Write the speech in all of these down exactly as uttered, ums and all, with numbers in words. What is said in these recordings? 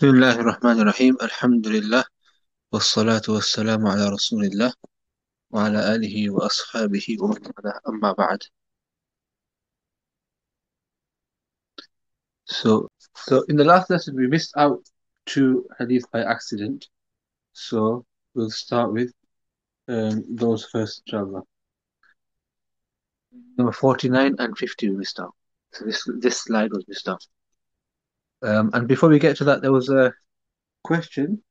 بسم الله الرحمن الرحيم الحمد لله والصلاة والسلام على رسول الله وعلى آله وأصحابه ومن والاه أما بعد. So, so in the last lesson we missed out two hadith by accident. So we'll start with um, those first, inshallah. Number forty-nine and fifty we missed out. So this this slide was missed out. Um, and before we get to that, there was a question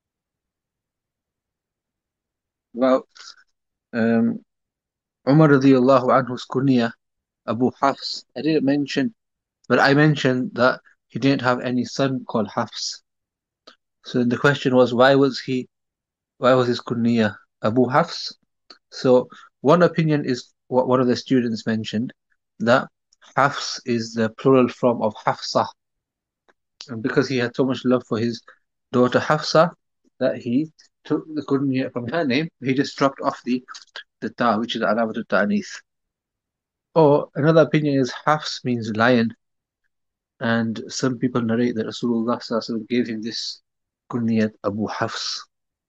about um, Umar radiallahu anhu's kunya, Abu Hafs. I didn't mention, but I mentioned that he didn't have any son called Hafs. So the question was, why was he, why was his kunya Abu Hafs? So one opinion is what one of the students mentioned, that Hafs is the plural form of Hafsa, and because he had so much love for his daughter Hafsa, that he took the kunya from her name. He just dropped off the the ta, which is alamat ta'anith. Or another opinion is Hafs means lion, and some people narrate that Rasulullah sallallahu alaihi wasallam gave him this kunyat Abu Hafs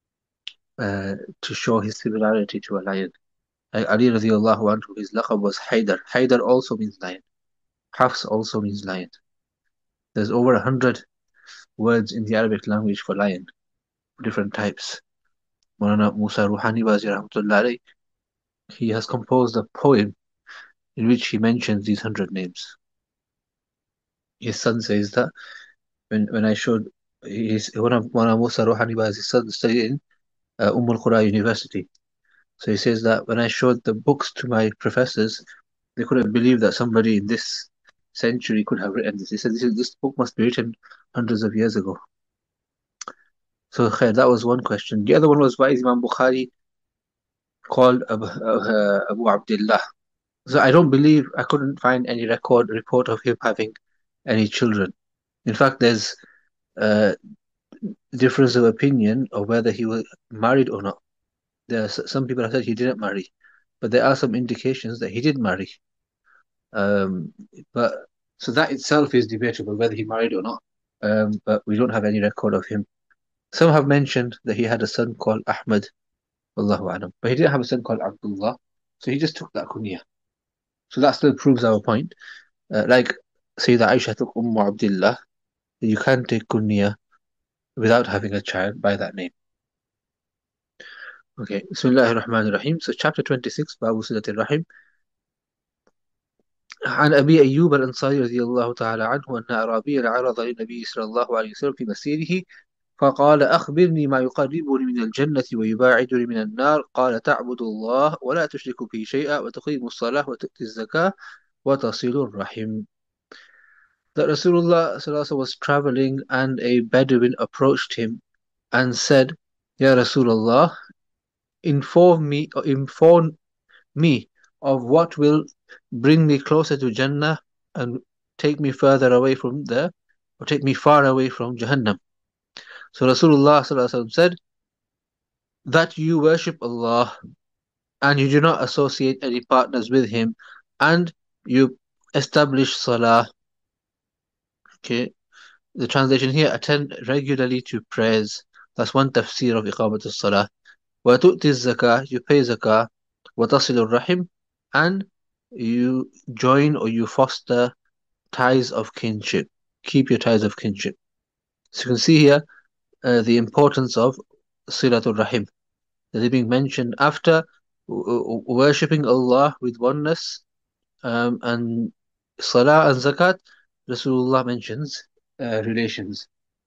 uh, to show his similarity to a lion. Like Ali radiallahu anhu, his laqab was Haydar. Haydar also means lion. Hafs also means lion. There's over a hundred words in the Arabic language for lion, different types. Maulana Musa Ruhani Bazi rahmatullah alayh, he has composed a poem in which he mentions these hundred names. His son says that when, when I showed his one of Maulana Musa Ruhani Bazi's son studied in uh, Umm al-Qura University. So he says that when I showed the books to my professors, they couldn't believe that somebody in this century could have written this. He said, this, is, this book must be written hundreds of years ago. So khair, that was one question. The other one was, why is Imam Bukhari called Abu, uh, Abu Abdullah? So I don't believe, I couldn't find any record, report of him having any children. In fact, there's a difference of opinion of whether he was married or not. There are some people have said he didn't marry, but there are some indications that he did marry. Um, but so that itself is debatable whether he married or not. Um, but we don't have any record of him. Some have mentioned that he had a son called Ahmad, Allahu Alam, but he didn't have a son called Abdullah, so he just took that kunya. So that still proves our point. Uh, like Sayyidah Aisha took Umm Abdullah, you can take kunya without having a child by that name. Okay, Bismillahir Rahmanir Rahim. So chapter twenty-six, Babu Silatir Rahim. عن أبي أيوب الأنصاري رضي الله تعالى عنه أن أعرابيا عرض للنبي صلى الله عليه وسلم في مسيره فقال أخبرني ما يقربني من الجنة ويباعدني من النار. قال تعبد الله ولا تشرك به شيئا وتقيم الصلاة وتؤتي الزكاة وتصل الرحم. That Rasulullah صلى الله عليه وسلم was traveling and a Bedouin approached him and said, Ya Rasulullah, inform me, or inform me of what will bring me closer to Jannah and take me further away from there, or take me far away from Jahannam. So Rasulullah sallallahu alaihi wasallam said that you worship Allah and you do not associate any partners with Him, and you establish Salah. Okay, the translation here: attend regularly to prayers. That's one tafsir of Iqamat al-Salah. Wa tu'ti zakah, you pay zakah. Wa tasil rahim, and you join or you foster ties of kinship. Keep your ties of kinship. So you can see here uh, the importance of Silatul Rahim. That is being mentioned after worshipping Allah with oneness, um, and Salah and Zakat. Rasulullah mentions uh, relations.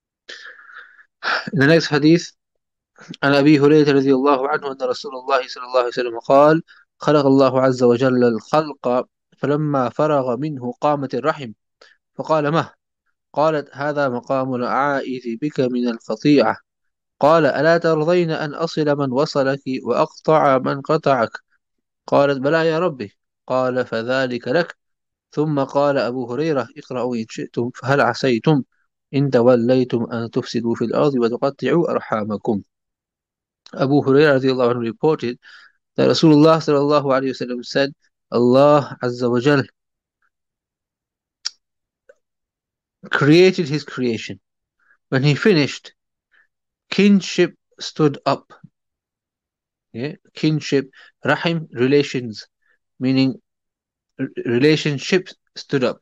In the next hadith, عن أبي هريرة رضي الله عنه أن رسول الله صلى الله عليه وسلم قال خلق الله عز وجل الخلق فلما فرغ منه قامت الرحم فقال مه قالت هذا مقام العائذ بك من القطيعة. قال ألا ترضين أن أصل من وصلك وأقطع من قطعك؟ قالت بلى يا ربي. قال فذلك لك. ثم قال أبو هريرة اقرأوا إن شئتم فهل عسيتم إن توليتم أن تفسدوا في الأرض وتقطعوا أرحامكم. Abu Hurairah radiallahu anhu reported that Rasulullah sallallahu alayhi wasallam said, Allah Azza wa Jal created his creation, When he finished, kinship stood up. Yeah? Kinship, rahim, relations, meaning r- relationships stood up.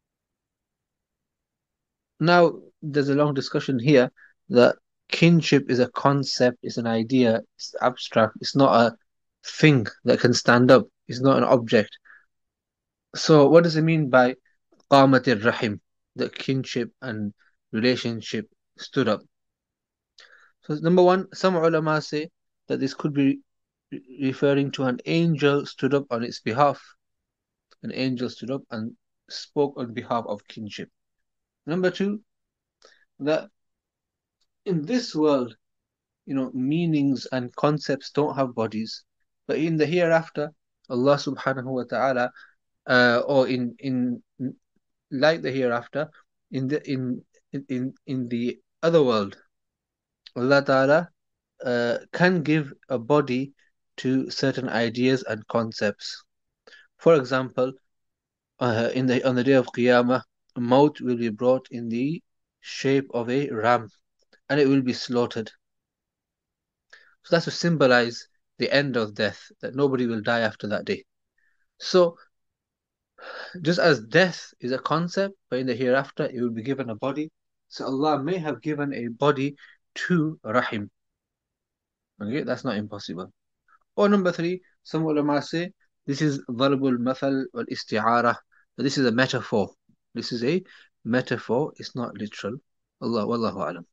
Now, there's a long discussion here that kinship is a concept, it's an idea, it's abstract, it's not a thing that can stand up, it's not an object. So, what does it mean by qamatir rahim, that kinship and relationship stood up? So, number one, some ulama say that this could be re- referring to an angel stood up on its behalf. An angel stood up and spoke on behalf of kinship. Number two, that in this world, you know, meanings and concepts don't have bodies, but in the hereafter, Allah subhanahu wa ta'ala, uh, or in in like the hereafter, in the in in in the other world, Allah ta'ala uh, can give a body to certain ideas and concepts. For example, uh, in the on the day of Qiyamah, Maut will be brought in the shape of a ram, and it will be slaughtered. So that's to symbolize the end of death, that nobody will die after that day. So just as death is a concept, but in the hereafter it will be given a body. So Allah may have given a body to Rahim. Okay, that's not impossible. Or number three, some ulama say this is ضرب المثل والاستعارة. This is a metaphor. This is a metaphor. It's not literal. Allah wallahu alam.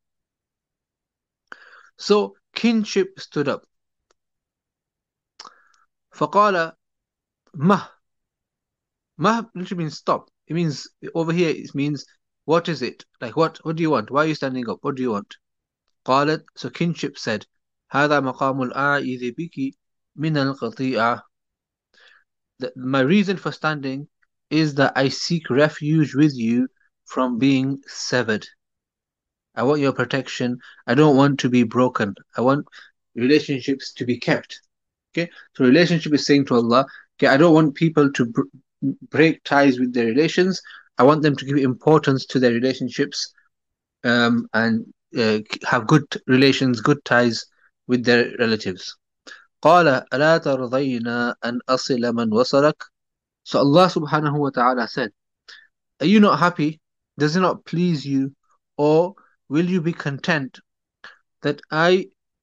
So kinship stood up. فقال مه. Mah literally means stop. It means over here it means what is it? Like what what do you want? Why are you standing up? What do you want? قالت, so kinship said, هذا مقام الآئذ بك من القطيعة. That my reason for standing is that I seek refuge with you from being severed. I want your protection. I don't want to be broken. I want relationships to be kept. Okay, so relationship is saying to Allah, okay, I don't want people to br- break ties with their relations. I want them to give importance to their relationships, um, and uh, have good relations, good ties with their relatives. قال ألا ترضين أن أصل من وصلك. So Allah subhanahu wa ta'ala said, are you not happy? Does it not please you? Or will you be content that I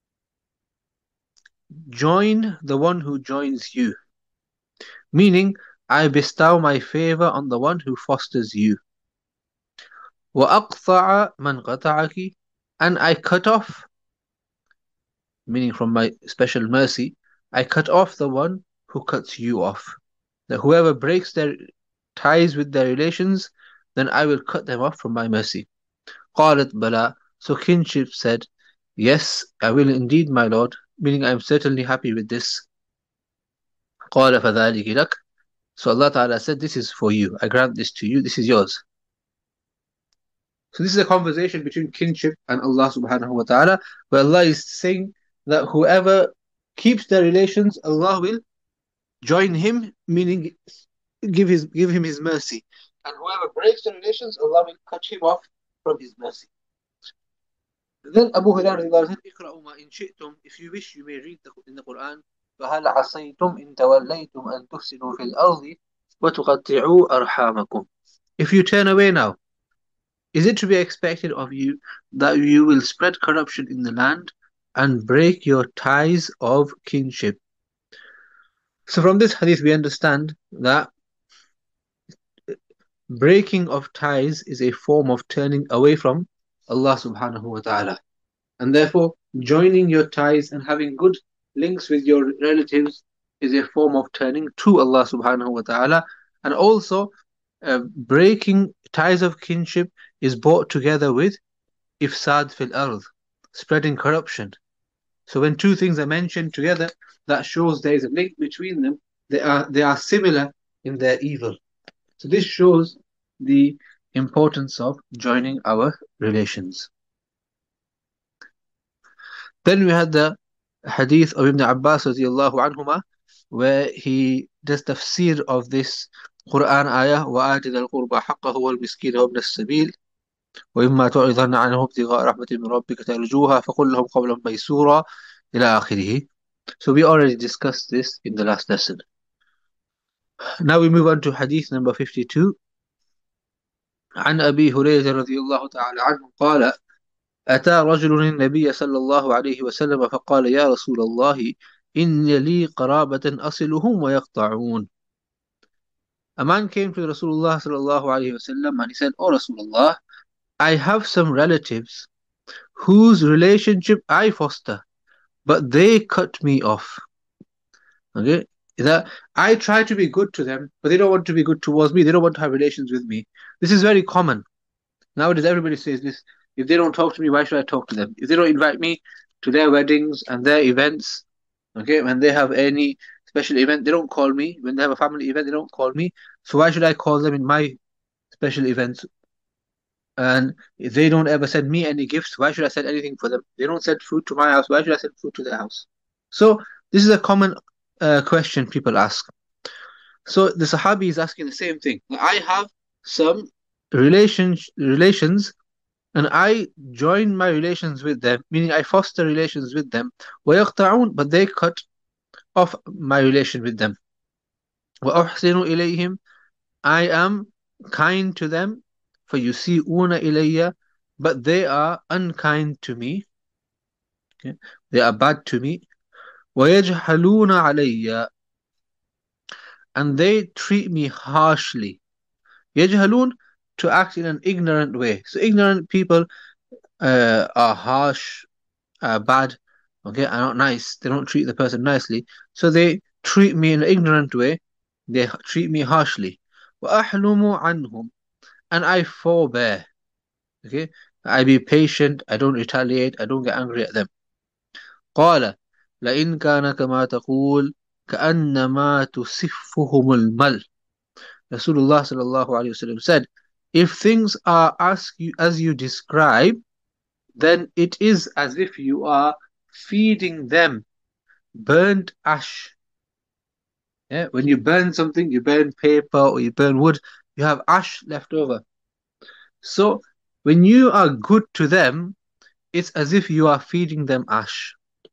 join the one who joins you? Meaning, I bestow my favor on the one who fosters you. وَأَقْطَعَ مَنْ قَطَعَكِ, and I cut off, meaning from my special mercy, I cut off the one who cuts you off. That whoever breaks their ties with their relations, then I will cut them off from my mercy. قالت بلى, so kinship said, yes, I will indeed, my Lord, meaning I am certainly happy with this. قال فذلك لك, so Allah Ta'ala said, this is for you. I grant this to you. This is yours. So this is a conversation between kinship and Allah Subhanahu wa Ta'ala, where Allah is saying that whoever keeps their relations, Allah will join him, meaning give his give him his mercy. And whoever breaks the relations, Allah will cut him off from his mercy. Then Abu Hurairah said, اقرأوا ما إن شئتم, if you wish, you may read the, in the Quran. فهل عصيتم إن توليتم أن تفسدوا في الأرض وتقطعوا أرحامكم. If you turn away now, is it to be expected of you that you will spread corruption in the land and break your ties of kinship? So from this hadith we understand that breaking of ties is a form of turning away from Allah subhanahu wa ta'ala. And therefore joining your ties and having good links with your relatives is a form of turning to Allah subhanahu wa ta'ala. And also uh, breaking ties of kinship is brought together with ifsad fil ard, spreading corruption. So when two things are mentioned together, that shows there is a link between them. They are they are similar in their evil. So this shows the importance of joining our relations. Then we had the hadith of Ibn Abbas radiallahu anhuma, where he does tafsir of this Quran ayah, وَآتِ ذَا الْقُرْبَى حَقَّهُ وَالْمِسْكِينَ وَابْنَ السَّبِيلِ. وإما تعرضن عنهم ابتغاء رحمة من ربك ترجوها فقل لهم قولا ميسورا إلى آخره. So we already discussed this in the last lesson. Now we move on to hadith number fifty-two. عن أبي هريرة رضي الله تعالى عنه قال أتى رجل النبي صلى الله عليه وسلم فقال يا رسول الله إن لي قرابة أصلهم ويقطعون. A man came to Rasulullah sallallahu alayhi wasallam and he said, "Oh Rasulullah, I have some relatives whose relationship I foster, but they cut me off." Okay, that I try to be good to them, but they don't want to be good towards me. They don't want to have relations with me. This is very common nowadays. Everybody says this. If they don't talk to me, why should I talk to them? If they don't invite me to their weddings and their events, okay, when they have any special event, they don't call me. When they have a family event, they don't call me. So why should I call them in my special events? And if they don't ever send me any gifts, why should I send anything for them? They don't send food to my house, why should I send food to their house? So this is a common uh, question people ask. So the Sahabi is asking the same thing. I have some relations relations and I join my relations with them, meaning I foster relations with them. وَيَقْطَعُونَ, but they cut off my relation with them. وَأُحْسِنُ إِلَيْهِمْ, I am kind to them. فَيُسِيئُونَ إِلَيَّ, but they are unkind to me. Okay? They are bad to me. وَيَجْهَلُونَ عَلَيَّ, and they treat me harshly. يَجْهَلُون, to act in an ignorant way. So ignorant people uh, are harsh, are bad, okay, are not nice. They don't treat the person nicely. So they treat me in an ignorant way. They treat me harshly. وَأَحْلُمُ عَنْهُمْ, and I forbear. Okay, I be patient. I don't retaliate. I don't get angry at them. قال لئن كان كما تقول كأنما تسفهم المل. Rasulullah sallallahu alaihi wasallam said, if things are as you, as you describe, then it is as if you are feeding them burnt ash. Yeah, when you burn something, you burn paper or you burn wood, you have ash left over. So when you are good to them, it's as if you are feeding them ash.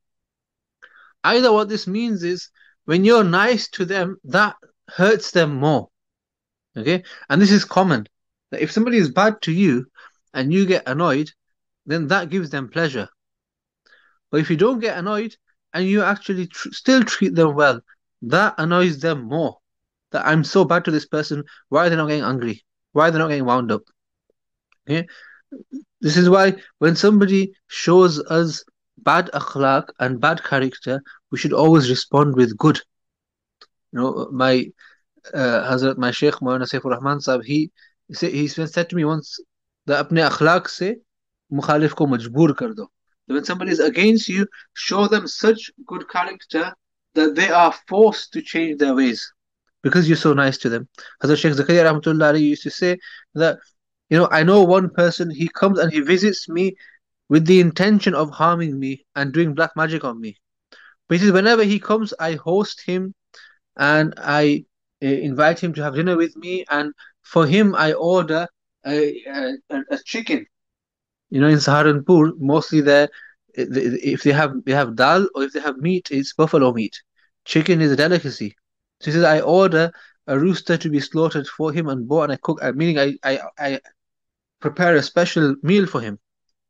Either what this means is when you're nice to them, that hurts them more. Okay, and this is common. That if somebody is bad to you and you get annoyed, then that gives them pleasure. But if you don't get annoyed and you actually tr still treat them well, that annoys them more. That I'm so bad to this person, why are they not getting angry? Why are they not getting wound up? Okay, this is why when somebody shows us bad akhlaq and bad character, we should always respond with good. You know, my uh, Hazrat, my Sheikh Maulana Saifur Rahman Sahib, he he said to me once that अपने akhlaq से मुखालिफ को मजबूर कर दो. When somebody is against you, show them such good character that they are forced to change their ways because you're so nice to them. Hazrat Sheikh Zakaria Rahmatullah used to say that, you know, I know one person, he comes and he visits me with the intention of harming me and doing black magic on me. But he says, whenever he comes, I host him and I uh, invite him to have dinner with me, and for him, I order a, a, a chicken. You know, in Saharanpur, mostly there, if they have they have dal or if they have meat, it's buffalo meat. Chicken is a delicacy. So he says, I order a rooster to be slaughtered for him and bought, and I cook, meaning I, I, I prepare a special meal for him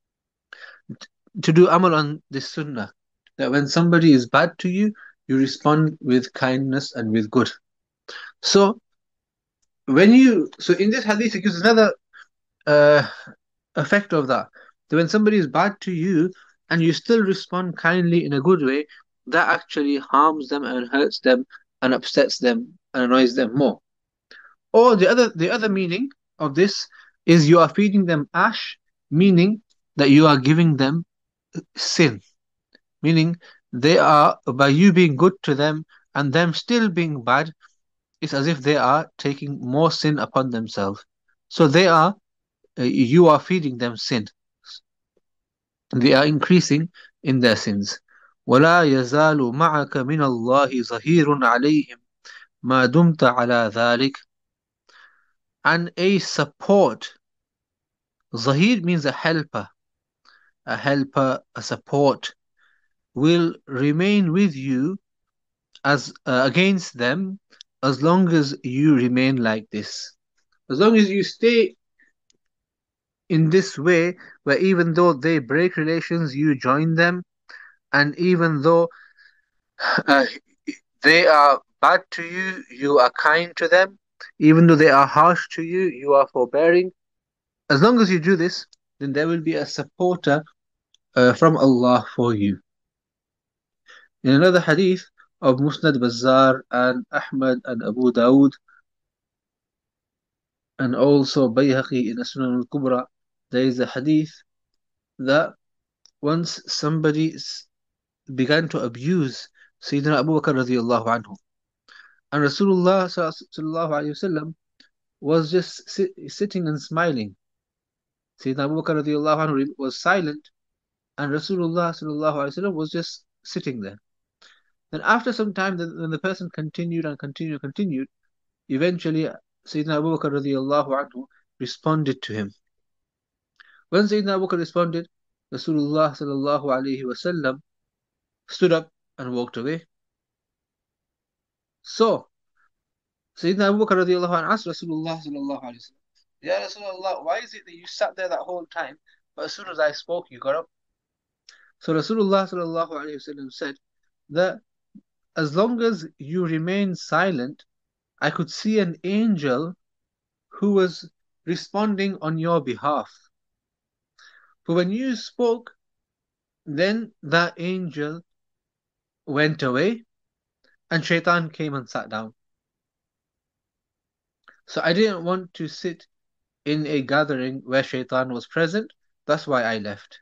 to do amal on this sunnah. That when somebody is bad to you, you respond with kindness and with good. So when you, so in this hadith, it gives another uh, effect of that. That when somebody is bad to you and you still respond kindly in a good way, that actually harms them and hurts them and upsets them and annoys them more. Or the other, the other meaning of this is you are feeding them ash, meaning that you are giving them sin. Meaning they are, by you being good to them and them still being bad, it's as if they are taking more sin upon themselves. So they are, uh, you are feeding them sin. They are increasing in their sins. وَلَا يَزَالُ مَعَكَ مِنَ اللَّهِ ظَهِيرٌ عَلَيْهِمْ مَا دُمْتَ عَلَى ذَلِكَ. And a support Zahir means a helper, a helper, a support, will remain with you as uh, against them as long as you remain like this. As long as you stay in this way, where even though they break relations, you join them, and even though uh, they are bad to you, you are kind to them. Even though they are harsh to you, you are forbearing. As long as you do this, then there will be a supporter uh, from Allah for you. In another hadith of Musnad Bazzar and Ahmad and Abu Dawud and also Bayhaqi in Sunan al-Kubra, there is a hadith that once somebody began to abuse Sayyidina Abu Bakr radiallahu anhu, and Rasulullah sallallahu alayhi wasallam was just sit, sitting and smiling. Sayyidina Abu Bakr radiallahu anhu was silent, and Rasulullah sallallahu alayhi wasallam was just sitting there. Then after some time, when the person continued and continued and continued, eventually Sayyidina Abu Bakr radiallahu anhu responded to him. When Sayyidina Abu Bakr responded, Rasulullah sallallahu alayhi wasallam stood up and walked away. So, Sayyidina Abu Bakr radiallahu anhu asked Rasulullah sallallahu alayhi wasallam, Ya Rasulullah, why is it that you sat there that whole time, but as soon as I spoke, you got up? So Rasulullah sallallahu alayhi wasallam said that as long as you remain silent, I could see an angel who was responding on your behalf. But when you spoke, then that angel went away and Shaitan came and sat down. So I didn't want to sit in a gathering where Shaitan was present. That's why I left.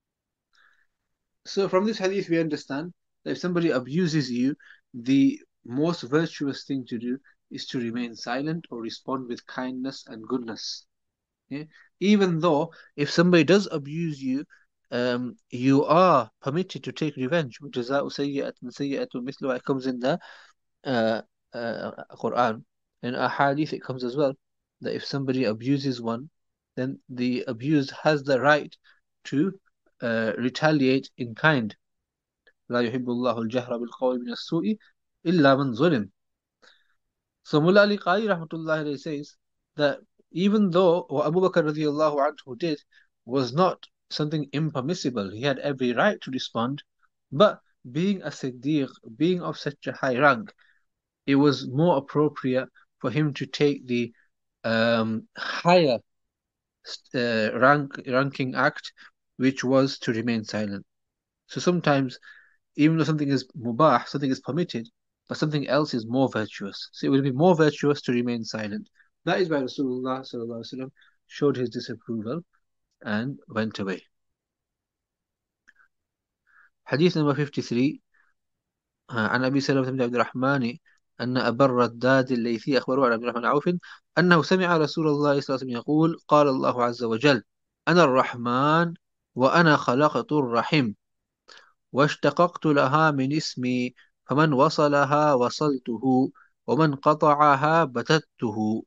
So from this hadith, we understand that if somebody abuses you, the most virtuous thing to do is to remain silent or respond with kindness and goodness. Okay? Even though if somebody does abuse you, um, you are permitted to take revenge. جزاء سيئة سيئة مثلها. It comes in the uh, uh, Quran. In a hadith, it comes as well that if somebody abuses one, then the abused has the right to uh, retaliate in kind. لا يحب الله الجهر بالقول من السوء إلا من ظلم. So Mullah Ali Qari rahmatullah says that even though what Abu Bakr radiallahu anhu did was not something impermissible, he had every right to respond, but being a Siddiq, being of such a high rank, it was more appropriate for him to take the um, higher uh, rank ranking act, which was to remain silent. So sometimes, even though something is mubah, something is permitted, but something else is more virtuous. So it would be more virtuous to remain silent. That is why Rasulullah sallallahu alaihi wasallam showed his disapproval and went away. Hadith number fifty-three. عن أبي سلمة بن عبد الرحمن أن أبا الرداد الليثي أخبره عن عبد الرحمن عوف أنه سمع رسول الله صلى الله عليه وسلم يقول قال الله عز وجل أنا الرحمن وأنا خلقت الرحم واشتققت لها من اسمي فمن وصلها وصلته ومن قطعها بتته.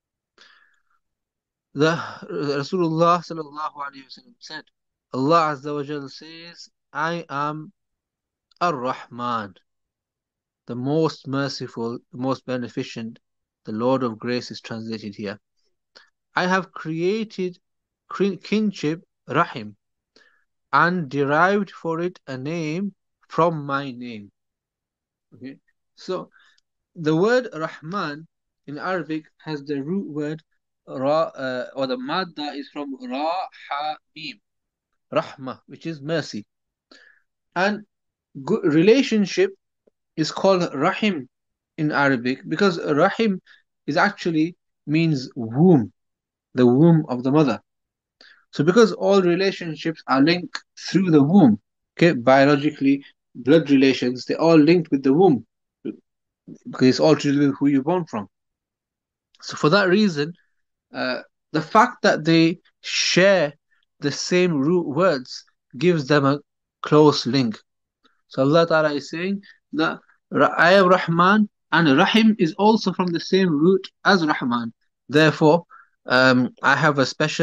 The Rasulullah sallallahu alayhi wasallam said, Allah Azza wa Jal says, I am Ar-Rahman, the most merciful, the most beneficent, the Lord of grace is translated here. I have created kinship, Rahim, and derived for it a name from my name. Okay, so the word Rahman in Arabic has the root word Ra, uh, or the madda is from Ra Ha Mim, Rahma, which is mercy. And good relationship is called Rahim in Arabic because Rahim is actually means womb, the womb of the mother. So because all relationships are linked through the womb, okay, biologically, blood relations, they're all linked with the womb because it's all to do with who you're born from. So for that reason, uh, the fact that they share the same root words gives them a close link. So Allah Ta'ala is saying that I am Rahman and Rahim is also from the same root as Rahman. Therefore, um, I have a special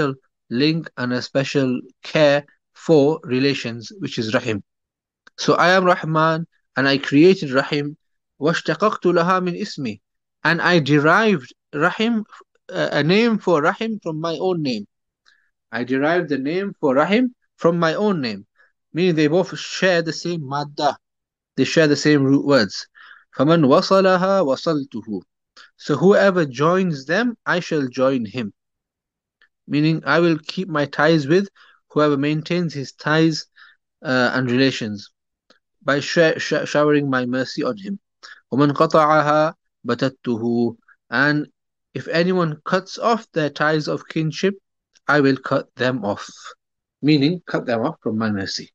link and a special care for relations, which is Rahim. So I am Rahman and I created Rahim. واشتققت لها من اسمي, and I derived Rahim, uh, a name for Rahim from my own name. I derived the name for Rahim from my own name, meaning they both share the same madda, they share the same root words. فَمَنْ وَصَلَهَا وَصَلْتُهُ. So whoever joins them, I shall join him. Meaning I will keep my ties with whoever maintains his ties uh, and relations by sh- sh- showering my mercy on him. وَمَنْ قَطَعَهَا بَتَتْتُهُ. And if anyone cuts off their ties of kinship, I will cut them off. Meaning, cut them off from my mercy.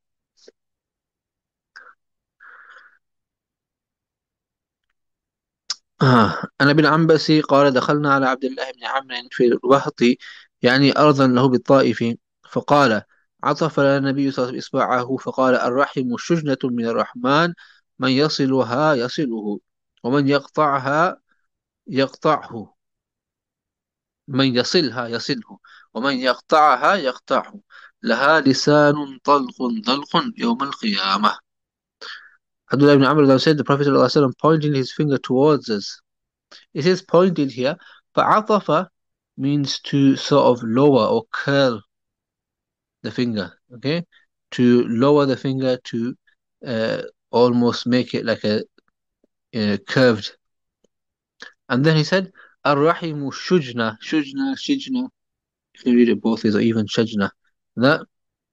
آه. عن ابن عنبسي قال دخلنا على عبد الله بن عمرو في الوهط، يعني أرضا له بالطائف، فقال عطف لنا النبي صلى الله عليه وسلم إصبعه فقال الرحم شجنة من الرحمن من يصلها يصله ومن يقطعها يقطعه من يصلها يصله ومن يقطعها يقطعه لها لسان طلق ذلق يوم القيامة. Abdullah ibn Amr said, the Prophet ﷺ pointing his finger towards us. It is pointed here, but atafa means to sort of lower or curl the finger, okay? To lower the finger to uh, almost make it like a uh, curved. And then he said, Ar-Rahimu shujna, shujna, shijna. You can read it both ways, or even shajna. That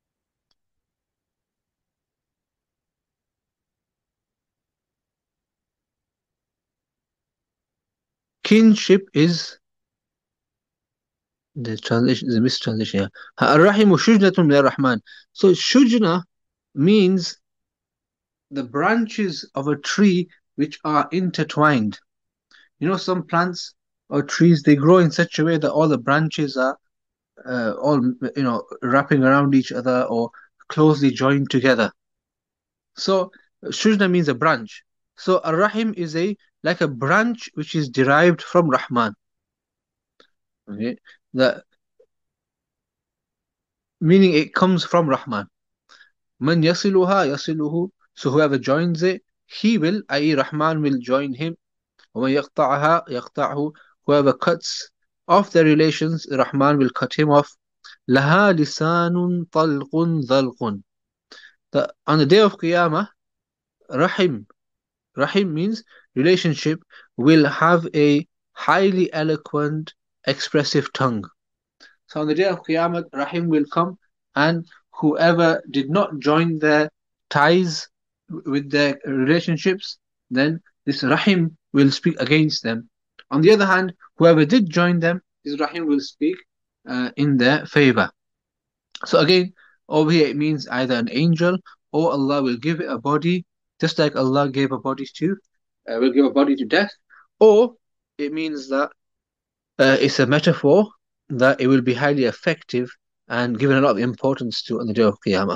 kinship is the translation, the mistranslation here. Ar-Rahimu shujnatun min ar-Rahman. So shujna means the branches of a tree which are intertwined. You know, some plants or trees, they grow in such a way that all the branches are uh, all, you know, wrapping around each other or closely joined together. So, Shujna means a branch. So, Ar-Rahim is a like a branch which is derived from Rahman. Okay, the meaning it comes from Rahman. Man yasiluha yasiluhu. So whoever joins it, he will, that is, Rahman will join him. وَمَنْ يَقْطَعَهَا يَقْطَعْهُ. Whoever cuts off their relations, Rahman will cut him off. لَهَا لِسَانٌ طَلْقٌ ذَلْقٌ. The, on the day of Qiyamah, Rahim, Rahim means relationship, will have a highly eloquent, expressive tongue. So on the day of Qiyamah, Rahim will come, and whoever did not join their ties with their relationships, then this Rahim will speak against them. On the other hand, whoever did join them, this Rahim will speak uh, in their favor. So again, over here it means either an angel or Allah will give it a body, just like Allah gave a body to, uh, will give a body to death, or it means that uh, it's a metaphor that it will be highly effective and given a lot of importance to on the day of Qiyamah.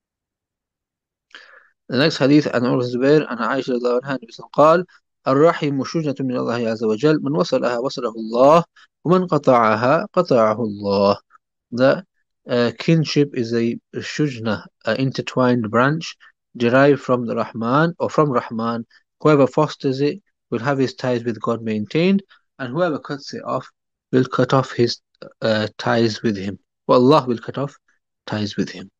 The next hadith عن عمر الزبير عن عائشة رضي الله عنها قال الرحم شجنة من الله عز وجل من وصلها وصله الله ومن قطعها قطعه الله. The uh, kinship is a shujna, an intertwined branch derived from the Rahman or from Rahman. Whoever fosters it will have his ties with God maintained, and whoever cuts it off will cut off his uh, ties with him. Well, Allah will cut off ties with him.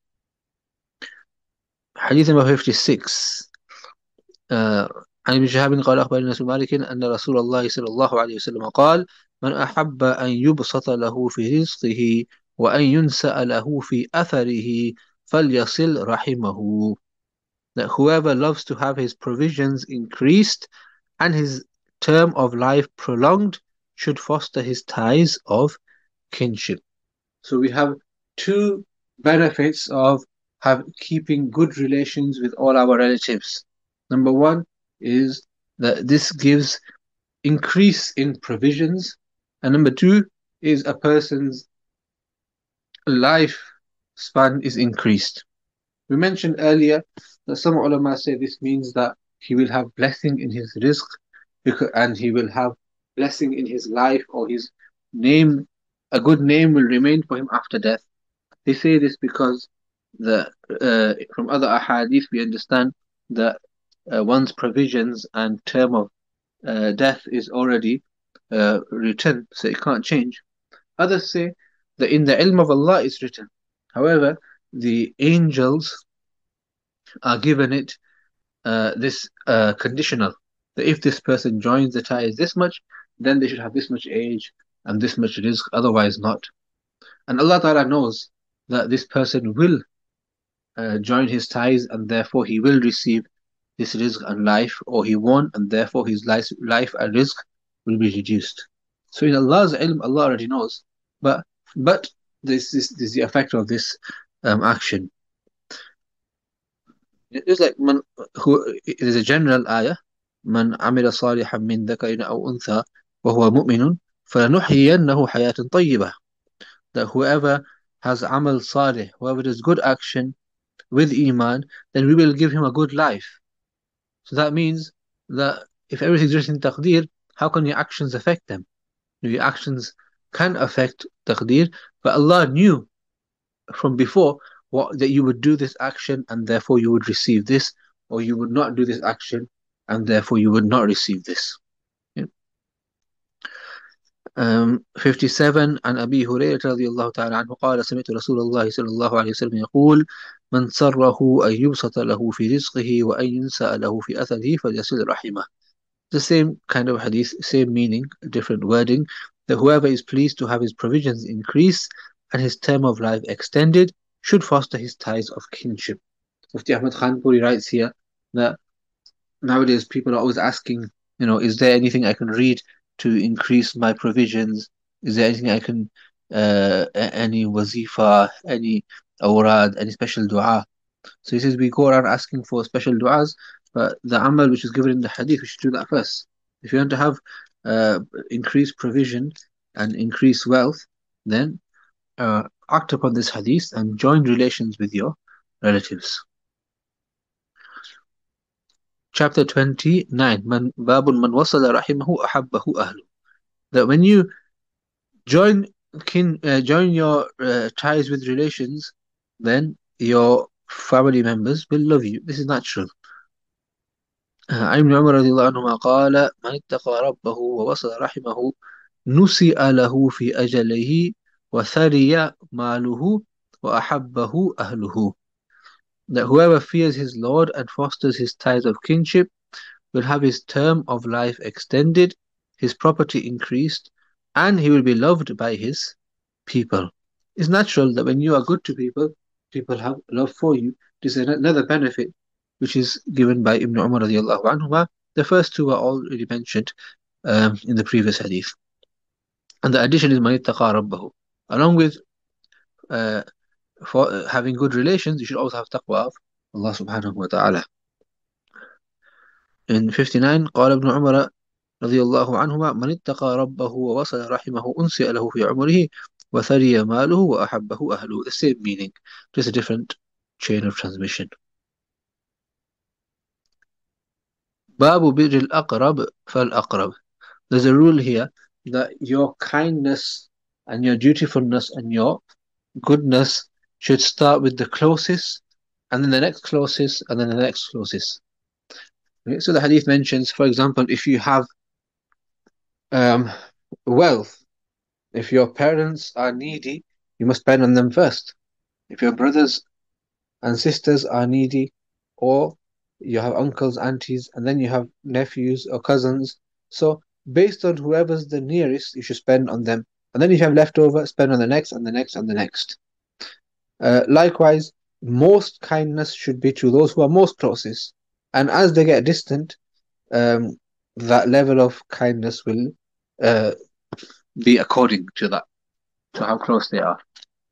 Hadith number fifty-six. Uh, عن ابن شهاب قال أخبرنا أنس مالك أن رسول الله صلى الله عليه وسلم قال من أحب أن يبسط له في رزقه وأن ينسأ له في أثره فليصل رحمه. That whoever loves to have his provisions increased and his term of life prolonged should foster his ties of kinship. So we have two benefits of have keeping good relations with all our relatives. Number one is that this gives increase in provisions, and number two is a person's life span is increased. We mentioned earlier that some ulama say this means that he will have blessing in his rizq, because, and he will have blessing in his life, or his name a good name will remain for him after death. They say this because the uh, from other ahadith we understand that uh, one's provisions and term of uh, death is already uh, written, so it can't change. Others say that in the ilm of Allah it's written. However, the angels are given it uh, this uh, conditional, that if this person joins the ties this much, then they should have this much age and this much rizq, otherwise not. And Allah Ta'ala knows that this person will uh, join his ties and therefore he will receive this rizq and life, or he won't and therefore his life, life and rizq will be reduced. So in Allah's ilm, Allah already knows, but but this is, this is the effect of this um, action. It's like man, who it is a general ayah. من عمل صالحا من ذكر أو أنثى وهو مؤمن فلنحيينه حياة طيبة. That whoever has amal salih, whoever does good action with iman, then we will give him a good life. So that means that if everything's written in taqdeer, how can your actions affect them? Your actions can affect taqdeer, but Allah knew from before what that you would do this action and therefore you would receive this, or you would not do this action and therefore you would not receive this. Yeah. Um, fifty-seven عن أبي هريرة رضي الله تعالى عنه قال سمعت رسول الله صلى الله عليه وسلم يقول من سره أن يبسط له في رزقه وأن ينسأ له في أثره فليصل رحمه. The same kind of hadith, same meaning, different wording, that whoever is pleased to have his provisions increase and his term of life extended should foster his ties of kinship. Mufti Ahmad Khanpuri writes here that nowadays people are always asking, you know, is there anything I can read to increase my provisions? Is there anything I can, uh, any wazifa, any awrad, any special dua? So he says we go around asking for special du'as, but the amal which is given in the hadith, we should do that first. If you want to have uh, increased provision and increased wealth, then uh, act upon this hadith and join relations with your relatives. Chapter twenty-nine. Man babun man wasala rahimahu ahabbahu ahlu. That when you join kin, uh, join your uh, ties with relations, then your family members will love you. This is natural. عن ابن عمر رضي الله عنهما قال من اتقى ربه ووصل رحمه نسئ له في أجله وثري ماله وأحبه أهله. That whoever fears his Lord and fosters his ties of kinship will have his term of life extended, his property increased, and he will be loved by his people. It's natural that when you are good to people, people have love for you. This is another benefit which is given by Ibn Umar radiallahu anhuma. The first two are already mentioned um, in the previous hadith. And the addition is man ittaqa rabbahu. Along with uh, for uh, having good relations, you should also have taqwa of Allah subhanahu wa ta'ala. In fifty-nine, قال ابن عمر رضي الله عنهما من اتقى ربه ووصل رحمه أنسئ له في عمره وثري ماله وأحبه أهله. The same meaning, just a different chain of transmission. باب بر الأقرب فالأقرب. There's a rule here that your kindness and your dutifulness and your goodness should start with the closest, and then the next closest, and then the next closest. Okay, so the hadith mentions, for example, if you have um, wealth, if your parents are needy, you must spend on them first. If your brothers and sisters are needy, or you have uncles, aunties, and then you have nephews or cousins. So based on whoever's the nearest, you should spend on them. And then if you have leftover, spend on the next, and the next, and the next. Uh, likewise, most kindness should be to those who are most closest. And as they get distant, um, that level of kindness will uh, be according to that, to how close they are.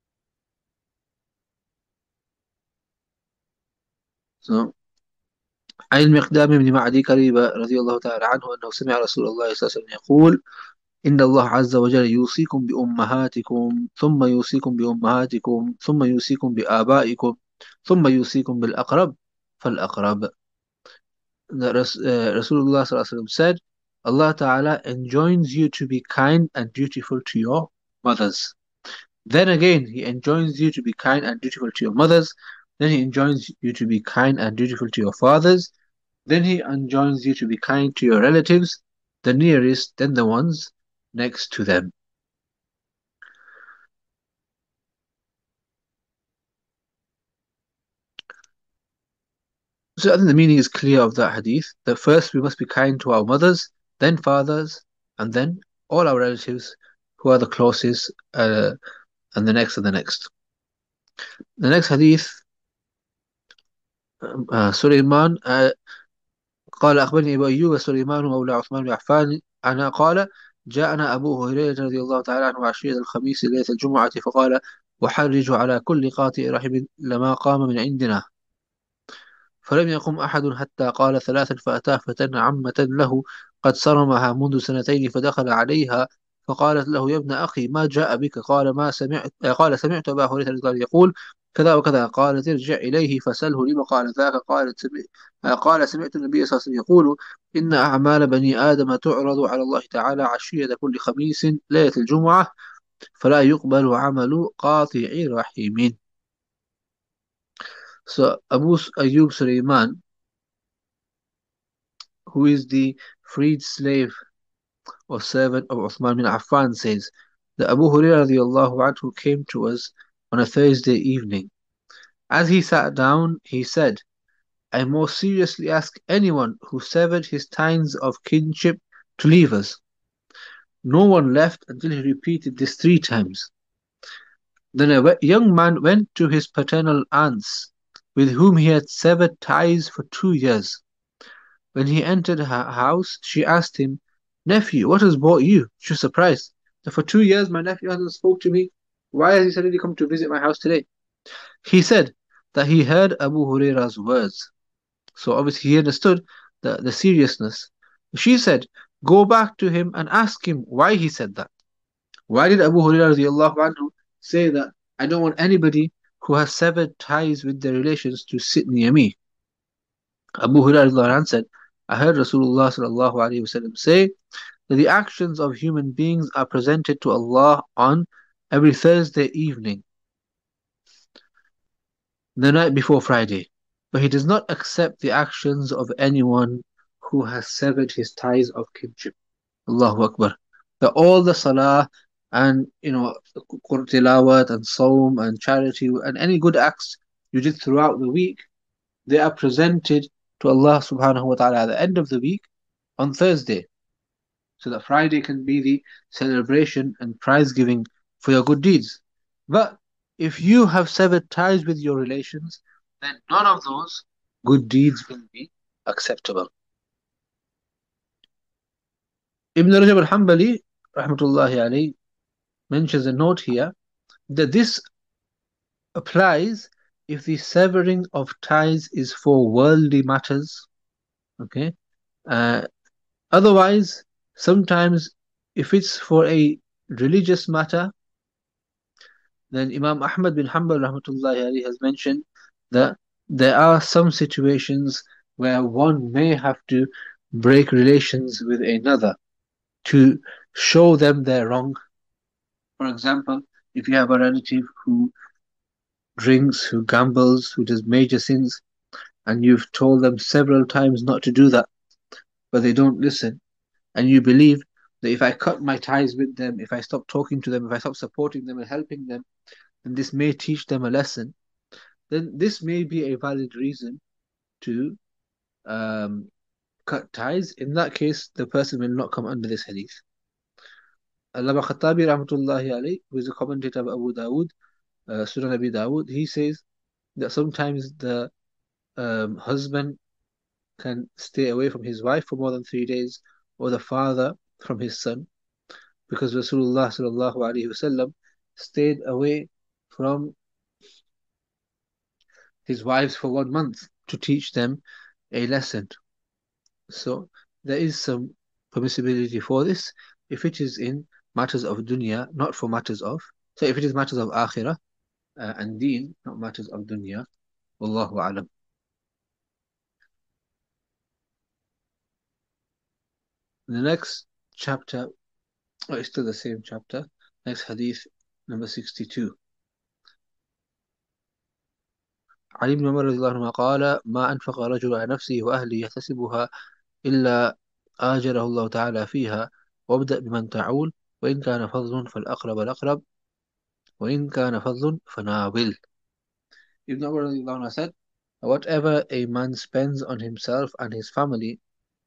So, عن المقدام بن معدي كريبة رضي الله تعالى عنه أنه سمع رسول الله صلى الله عليه وسلم يقول إن الله عز وجل يوصيكم بأمهاتكم ثم يوصيكم بأمهاتكم ثم يوصيكم بآبائكم ثم يوصيكم بالأقرب فالأقرب. Rasulullah صلى الله عليه وسلم said, Allah Ta'ala enjoins you to be kind and dutiful to your mothers. Then again, he enjoins you to be kind and dutiful to your mothers. Then he enjoins you to be kind and dutiful to your fathers. Then he enjoins you to be kind to your relatives, the nearest, then the ones next to them. So I think the meaning is clear of that hadith, that first we must be kind to our mothers, then fathers, and then all our relatives who are the closest, uh, and the next and the next. The next hadith, um, uh, Sulaiman, uh, قال أخبرني أبو أيوب سليمان مولى عثمان بن عفان أنا قال جاءنا أبو هريرة رضي الله تعالى عنه عشية الخميس ليلة الجمعة فقال وحرج على كل قاطئ رحم لما قام من عندنا فلم يقم أحد حتى قال ثلاثا فأتاه فتى عمة له قد صرمها منذ سنتين فدخل عليها فقالت له يا ابن أخي ما جاء بك قال ما سمعت قال سمعت أبا هريرة رضي الله عنه يقول كذا وكذا قالت ارجع إليه فسله لما قال ذاك قالت سمع قال سمعت النبي صلى الله عليه وسلم يقول إن أعمال بني آدم تعرض على الله تعالى عشية كل خميس ليلة الجمعة فلا يقبل عمل قاطع رحيم. So Abu Ayyub Sulaiman, who is the freed slave or servant of Uthman bin Affan, says that Abu Hurairah radiallahu anhu came to us on a Thursday evening. As he sat down, he said, I most seriously ask anyone who severed his ties of kinship to leave us. No one left until he repeated this three times. Then a we- young man went to his paternal aunts, with whom he had severed ties for two years. When he entered her house, she asked him, Nephew, what has brought you? She was surprised that for two years my nephew hasn't spoke to me. Why has he suddenly come to visit my house today? He said that he heard Abu Huraira's words. So obviously he understood the, the seriousness. She said, Go back to him and ask him why he said that. Why did Abu Hurairah radiallahu anhu say that I don't want anybody who has severed ties with their relations to sit near me? Abu Hurairah radiallahu anhu said, I heard Rasulullah sallallahu alayhi wasallam say that the actions of human beings are presented to Allah on every Thursday evening, the night before Friday, but He does not accept the actions of anyone who has severed his ties of kinship. Allahu Akbar. That all the salah and you know Qur'an tilawat and saum and charity and any good acts you did throughout the week, they are presented to Allah subhanahu wa ta'ala at the end of the week on Thursday. So that Friday can be the celebration and prize giving for your good deeds. But if you have severed ties with your relations, then none of those good deeds will be acceptable. Ibn Rajab al-Hanbali, rahmatullahi alayhi, mentions a note here that this applies if the severing of ties is for worldly matters. Okay. Uh, Otherwise, sometimes if it's for a religious matter, then Imam Ahmad bin Hanbal rahmatullahi alayhi has mentioned that there are some situations where one may have to break relations with another to show them they're wrong. For example, if you have a relative who drinks, who gambles, who does major sins, and you've told them several times not to do that, but they don't listen, and you believe that if I cut my ties with them, if I stop talking to them, if I stop supporting them and helping them, then this may teach them a lesson, then this may be a valid reason to um, cut ties. In that case, the person will not come under this hadith. Allama Khattabi rahmatullahi alayhi, who is a commentator of Abu Dawood, uh, Sunan Abi Dawood, he says that sometimes the um, husband can stay away from his wife for more than three days, or the father from his son, because Rasulullah sallallahu alaihi wasallam stayed away from his wives for one month to teach them a lesson. So there is some permissibility for this if it is in matters of dunya, not for matters of. So if it is matters of akhirah uh, and deen, not matters of dunya. Wallahu alam. The next chapter, oh, it's still the same chapter. Next hadith, number sixty-two. علي بن عمر رضي الله عنهما قال ما أنفق رجل على نفسه وأهله يحتسبها إلا آجره الله تعالى فيها وابدأ بمن تعول وإن كان فضل فالأقرب الأقرب وإن كان فضل فناول. Ibn Umar radiallahu anhu said, whatever a man spends on himself and his family,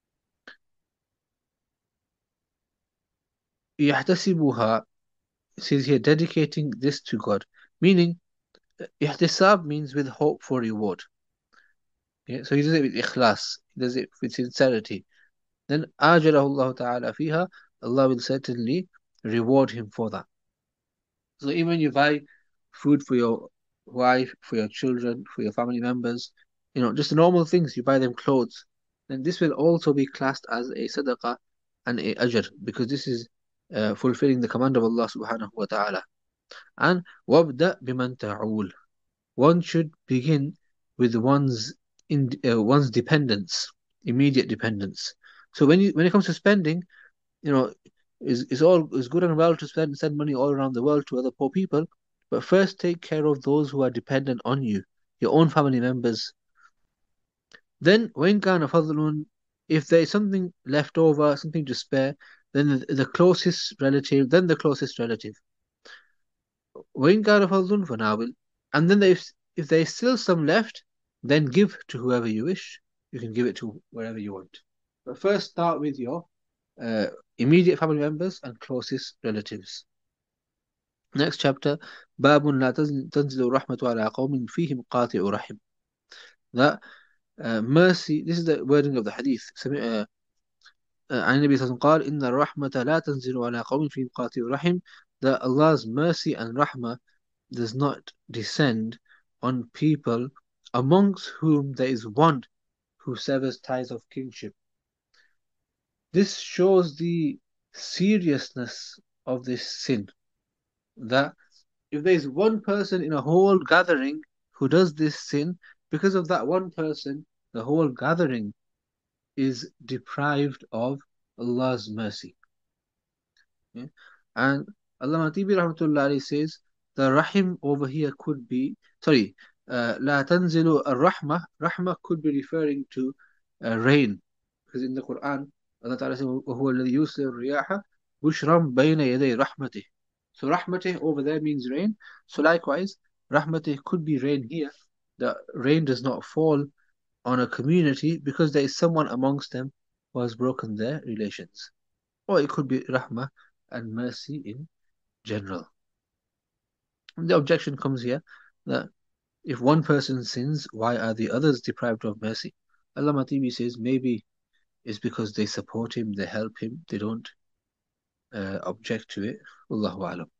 يحتسبها, says here, dedicating this to God. Meaning, ihtisab means with hope for reward. Yeah, so he does it with ikhlas, he does it with sincerity. Then, آجره الله تعالى فيها, Allah will certainly reward him for that. So even when you buy food for your wife, for your children, for your family members, you know, just the normal things, you buy them clothes, then this will also be classed as a sadaqah and a ajr, because this is uh, fulfilling the command of Allah subhanahu wa ta'ala. And وَابْدَأْ بِمَنْ تَعُولُ. One should begin with one's in uh, one's dependence, immediate dependence. So when you when it comes to spending, you know, is is all is good and well to spend send money all around the world to other poor people, but first take care of those who are dependent on you, your own family members. Then when kana fadlun, if there is something left over, something to spare, then the, the closest relative, then the closest relative. When kana fadlun fanawil, and then if if there is still some left, then give to whoever you wish. You can give it to wherever you want. But first start with your uh, immediate family members and closest relatives. Next chapter, باب لا تنزل الرحمة على قوم فيهم قاطع رحم. That uh, mercy, this is the wording of the hadith. uh, uh, عن النبي صلى الله عليه وسلم قال إن الرحمة لا تنزل على قوم فيهم قاطع رحم. That Allah's mercy and rahmah does not descend on people amongst whom there is one who severs ties of kinship. This shows the seriousness of this sin. That if there is one person in a whole gathering who does this sin, because of that one person, the whole gathering is deprived of Allah's mercy. Yeah? And Allah Matibi Rahmatullah says the Rahim over here could be, sorry, La Tanzilu Ar-Rahmah, Rahmah could be referring to uh, rain, because in the Quran, Allah Ta'ala says, وَهُوَ الَّذِي يُرْسِلُ الرِّيَاحَ بُشْرًا بَيْنَ يَدَيْ رَحْمَتِهِ. So Rahmatih over there means rain. So likewise, Rahmatih could be rain here. The rain does not fall on a community because there is someone amongst them who has broken their relations. Or it could be Rahmah and mercy in general. And the objection comes here that if one person sins, why are the others deprived of mercy? Allah Matibi says maybe it's because they support him, they help him, they don't uh, object to it. Wallahu alam.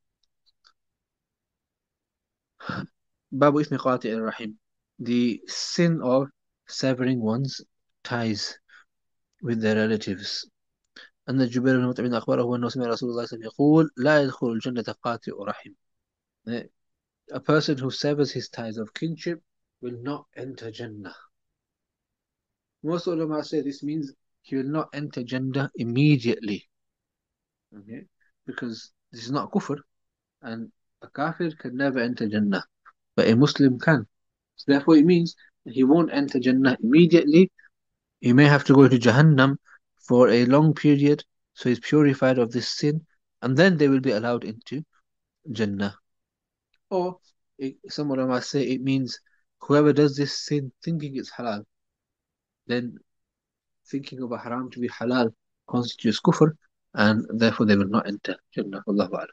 Babu Ithmi Qati al-Rahim. The sin of severing one's ties with their relatives. أن جبير بن مطعم أخبره أنه سمع رسول الله صلى الله عليه وسلم يقول لا يدخل الجنة قاطع رحم. A person who severs his ties of kinship will not enter Jannah. Most ulama say this means he will not enter Jannah immediately. Okay? Because this is not kufr, and a kafir can never enter Jannah, but a Muslim can. So therefore it means that he won't enter Jannah immediately. He may have to go to Jahannam for a long period, so he's purified of this sin, and then they will be allowed into Jannah. Or it, some ulama say it means whoever does this sin thinking it's halal, then thinking of a haram to be halal constitutes kufr, and therefore they will not enter Jannah. Allahu A'lam.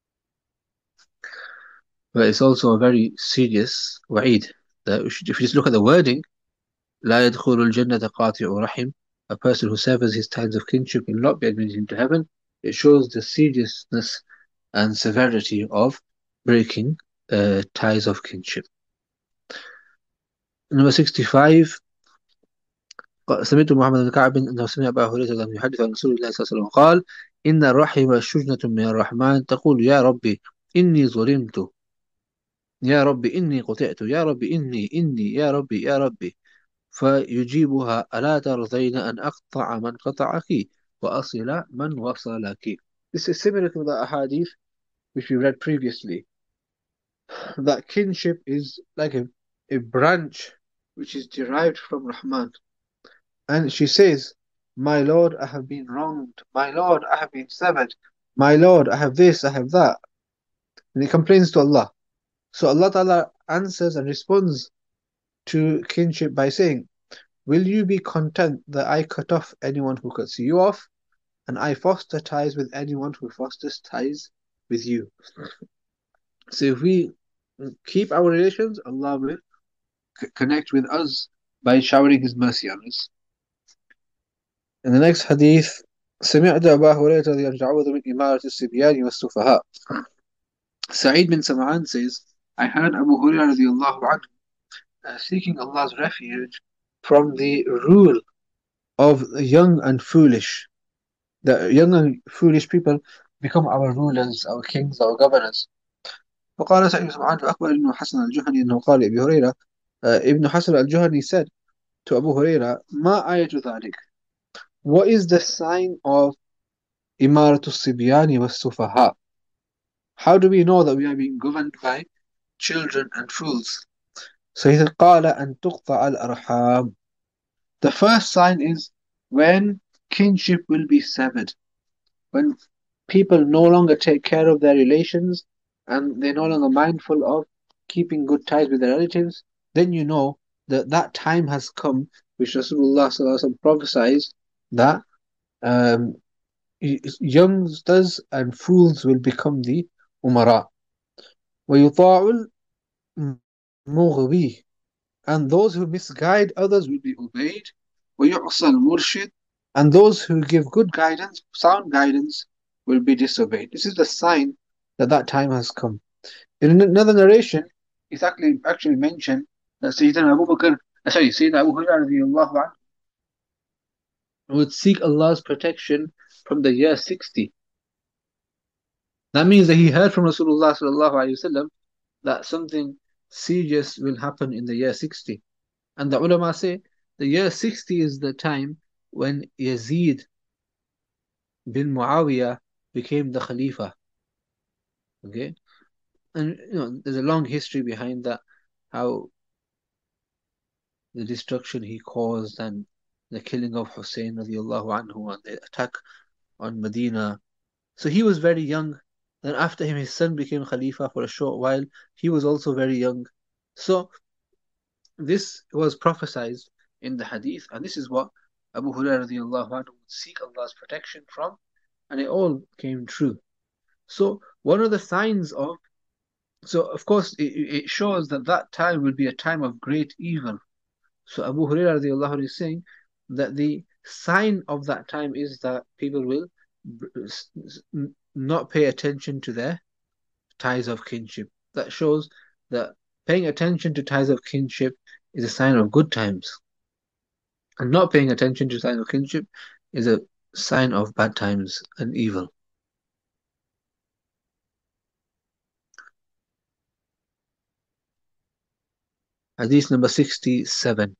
But it's also a very serious wa'id. That if you just look at the wording, لا يدخل الجنة قاطع رحم, a person who severs his ties of kinship will not be admitted into heaven. It shows the seriousness and severity of breaking uh, ties of kinship. Number sixty-five. سمعت محمد بن كعب أنه سمع أبا هريرة لم يحدث عن رسول الله صلى الله عليه وسلم قال إن الرحم شجنة من الرحمن تقول يا ربي إني ظلمت يا ربي إني قطعت يا ربي إني إني يا ربي يا ربي فيجيبها ألا ترضين أن أقطع من قطعك وأصل من وصلك. This is similar to the hadith which we read previously, that kinship is like a, a branch which is derived from Rahman. And she says, my Lord, I have been wronged. My Lord, I have been severed. My Lord, I have this, I have that. And he complains to Allah. So Allah Ta'ala answers and responds to kinship by saying, will you be content that I cut off anyone who cuts you off, and I foster ties with anyone who fosters ties with you? So if we keep our relations, Allah will c- connect with us by showering His mercy on us. In the next hadith, سمعت أبا هريرة رضي الله عنه من إمارة الصبيان والسفهاء. Sa'id bin Sam'an says, I heard Abu Hurairah radiallahu anhu uh, seeking Allah's refuge from the rule of the young and foolish. The young and foolish people become our rulers, our kings, our governors. فقال سعيد بن سمعان فأخبر ابن حسن الجهني أنه قال لأبي هريرة, uh, Ibn Hasan al-Juhani said to Abu Hurairah, ما آية ذلك? What is the sign of إمارة الصبيان والسفهاء? How do we know that we are being governed by children and fools? So he said, قال أن تقطع الأرحام. The first sign is when kinship will be severed. When people no longer take care of their relations and they're no longer mindful of keeping good ties with their relatives, then you know that that time has come, which Rasulullah sallallahu alaihi wasallam prophesies that um, youngsters and fools will become the umara. وَيُطَاعُ الْمُغْوِي, and those who misguide others will be obeyed. وَيُعْصَى الْمُرْشِدِ, and those who give good guidance, sound guidance, will be disobeyed. This is the sign that that time has come. In another narration, it's actually actually mentioned that Sayyidina Abu Bakr, uh, sorry, Sayyidina Abu Hurairah radiallahu anhu would seek Allah's protection from the year sixty. That means that he heard from Rasulullah sallallahu alaihi wasallam that something serious will happen in the year sixty. And the ulama say the year sixty is the time when Yazid bin Muawiyah became the Khalifa. Okay? And you know, there's a long history behind that, how the destruction he caused and the killing of Hussein radiallahu anhu and the attack on Medina. So he was very young. Then after him, his son became Khalifa for a short while. He was also very young. So this was prophesied in the hadith, and this is what Abu Hurairah radiallahu anhu would seek Allah's protection from, and it all came true. So one of the signs of, so of course it, it shows that that time will be a time of great evil. So Abu Hurairah radiallahu anhu is saying that the sign of that time is that people will not pay attention to their ties of kinship. That shows that paying attention to ties of kinship is a sign of good times. And not paying attention to signs of kinship is a sign of bad times and evil. Hadith number sixty-seven.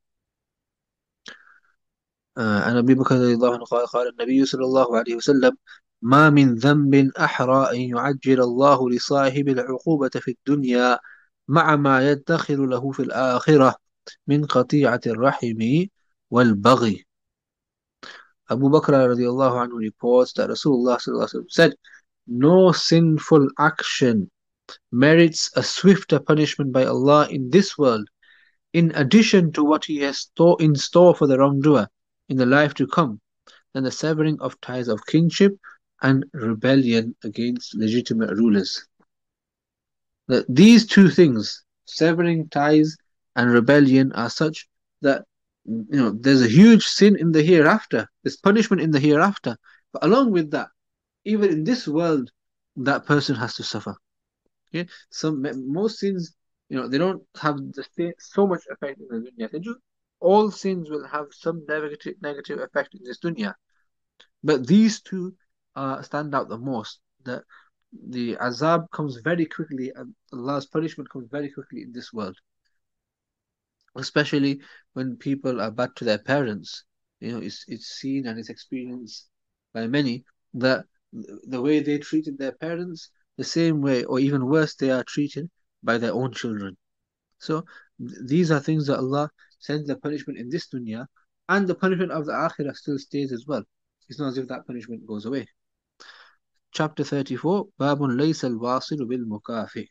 عن أبي بكر رضي الله عنه قال قال النبي صلى الله عليه وسلم ما من ذنب أحرى أن يعجل الله لصاحب العقوبة في الدنيا مع ما يدخر له في الآخرة من قطيعة الرحم والبغي. Abu Bakr radiallahu anhu reports that Rasulullah sallallahu alaihi wasallam said, no sinful action merits a swifter punishment by Allah in this world, in addition to what He has store in store for the wrongdoer in the life to come, than the severing of ties of kinship and rebellion against legitimate rulers. That these two things, severing ties and rebellion, are such that you know there's a huge sin in the hereafter, there's punishment in the hereafter, but along with that, even in this world, that person has to suffer. Okay, some most sins, you know, they don't have the so much effect in the dunya. They do. All sins will have some negative negative effect in this dunya, but these two uh, stand out the most. That the azab comes very quickly, and Allah's punishment comes very quickly in this world, especially when people are bad to their parents. You know, it's it's seen and it's experienced by many that the way they treated their parents, the same way or even worse they are treated by their own children. So th- these are things that Allah sends the punishment in this dunya, and the punishment of the akhirah still stays as well. It's not as if that punishment goes away. Chapter thirty-four, Babun laysa al-wasilu bil mukafi.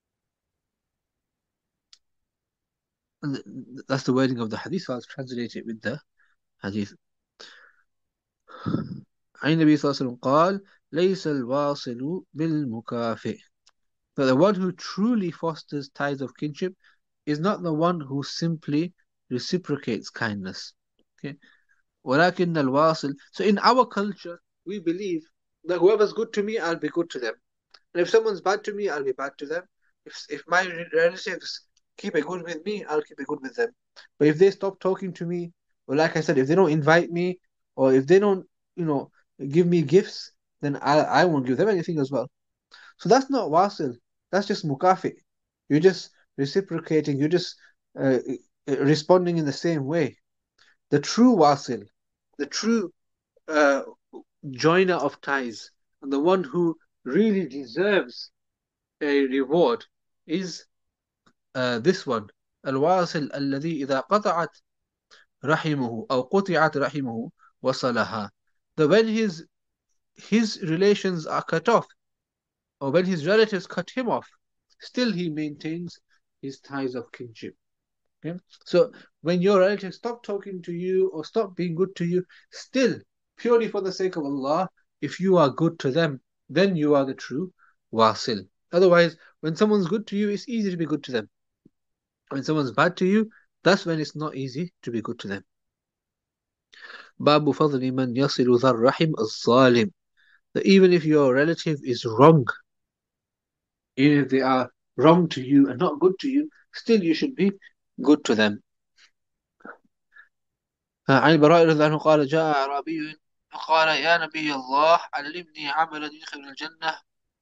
That's the wording of the hadith, so I'll translate it with the hadith. عن النبي صلى الله عليه وسلم قال ليس الواصل بالمكافئ. But the one who truly fosters ties of kinship is not the one who simply reciprocates kindness. Okay. ولكن الواصل. So in our culture, we believe that whoever's good to me, I'll be good to them. And if someone's bad to me, I'll be bad to them. If if my relatives keep it good with me, I'll keep it good with them. But if they stop talking to me, or like I said, if they don't invite me, or if they don't, you know, give me gifts, then I I won't give them anything as well. So that's not wasil. That's just mukafi. You're just reciprocating. You're just uh, responding in the same way. The true wasil, the true uh, joiner of ties, and the one who really deserves a reward is uh, this one. الواصل الذي إذا قطعت رحمه أو قطعت رحمه وصلها. That when his his relations are cut off, or when his relatives cut him off, still he maintains his ties of kinship. Okay? So when your relatives stop talking to you or stop being good to you, still, purely for the sake of Allah, if you are good to them, then you are the true wasil. Otherwise, when someone's good to you, it's easy to be good to them. When someone's bad to you, that's when it's not easy to be good to them. Babu fadli man yasilu dhar rahim az-zalim. That even if your relative is wrong, even if they are wrong to you and not good to you, still you should be good to them. عن البراء رضي الله عنه قال جاء أعرابي فقال يا نبي الله علمني عملا يدخل الجنة.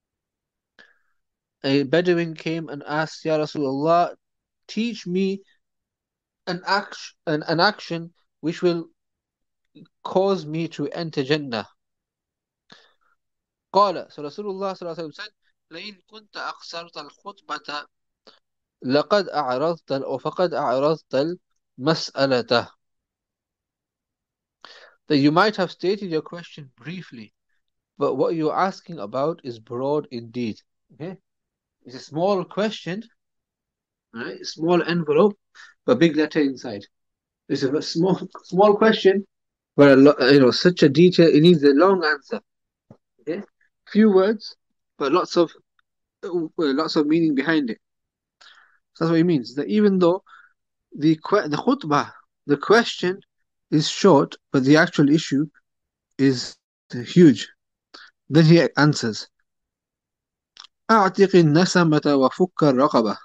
A Bedouin came and asked, Ya Rasulullah, teach me an action, an, an action which will cause me to enter Jannah. قال, so Rasulullah صلى الله عليه وسلم said, لئن كنت أقصرت الخطبة لقد أعرضت أو فقد أعرضت المسألة. That you might have stated your question briefly, but what you're asking about is broad indeed. Okay, it's a small question, right? Small envelope, but big letter inside. It's a small, small question, but a lot, you know, such a detail. It needs a long answer. Okay, few words, but lots of, uh, lots of meaning behind it. So that's what it means. That even though the the khutbah, the question is short, but the actual issue is huge. Then he answers, أعتق النسمة وفك الرقبة.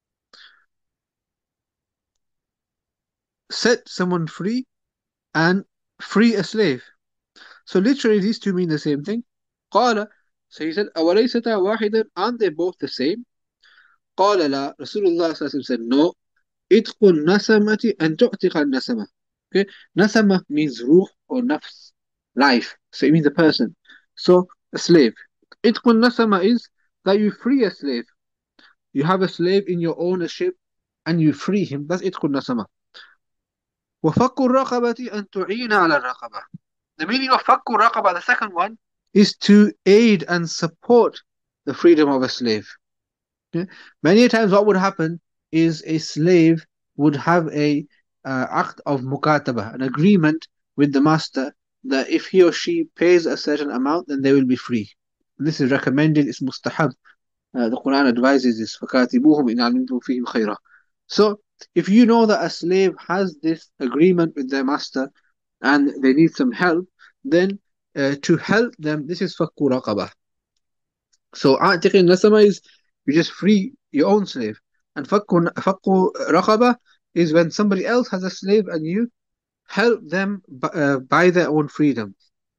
Set someone free and free a slave. So literally these two mean the same thing. قال, so he said, أوليستا واحدا, aren't they both the same? قال لا. Rasulullah صلى الله عليه وسلم said, no. إتق النسمة أن تعتق النسمة. Okay, nasama means ruh or nafs, life. So it means a person. So a slave. إتق النسمة is that you free a slave. You have a slave in your ownership and you free him. That's إتق النسمة. وفك الرقبة أن تعين على الرقبة. The meaning of فك الرقبة, the second one, is to aid and support the freedom of a slave. Okay? Many times what would happen is a slave would have a uh, act of mukataba, an agreement with the master that if he or she pays a certain amount, then they will be free. This is recommended, it's mustahab. Uh, the Quran advises this. فَكَاتِبُوهُمْ إِنْ عَلِمْتُمْ فِيهِمْ خَيْرًا. So, if you know that a slave has this agreement with their master and they need some help, then uh, to help them, this is fakku raqabah. So, a'tiqi nasama is you just free your own slave. And fakku, fakku raqabah is when somebody else has a slave and you help them b- uh, buy their own freedom.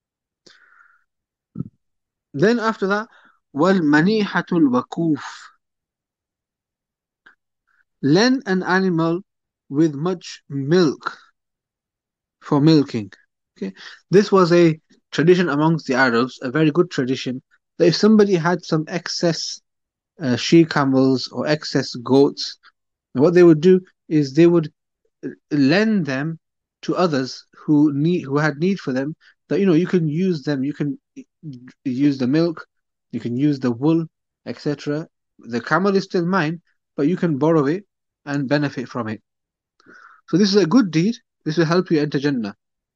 Then after that, وَالْمَنِيحَةُ الْوَكُوفُ. Lend an animal with much milk for milking. Okay, this was a tradition amongst the Arabs, a very good tradition, that if somebody had some excess uh, she camels or excess goats, what they would do is they would lend them to others who need who had need for them. That you know you can use them, you can use the milk, you can use the wool, et cetera. The camel is still mine, but you can borrow it and benefit from it. So this is a good deed. This will help you enter Jannah.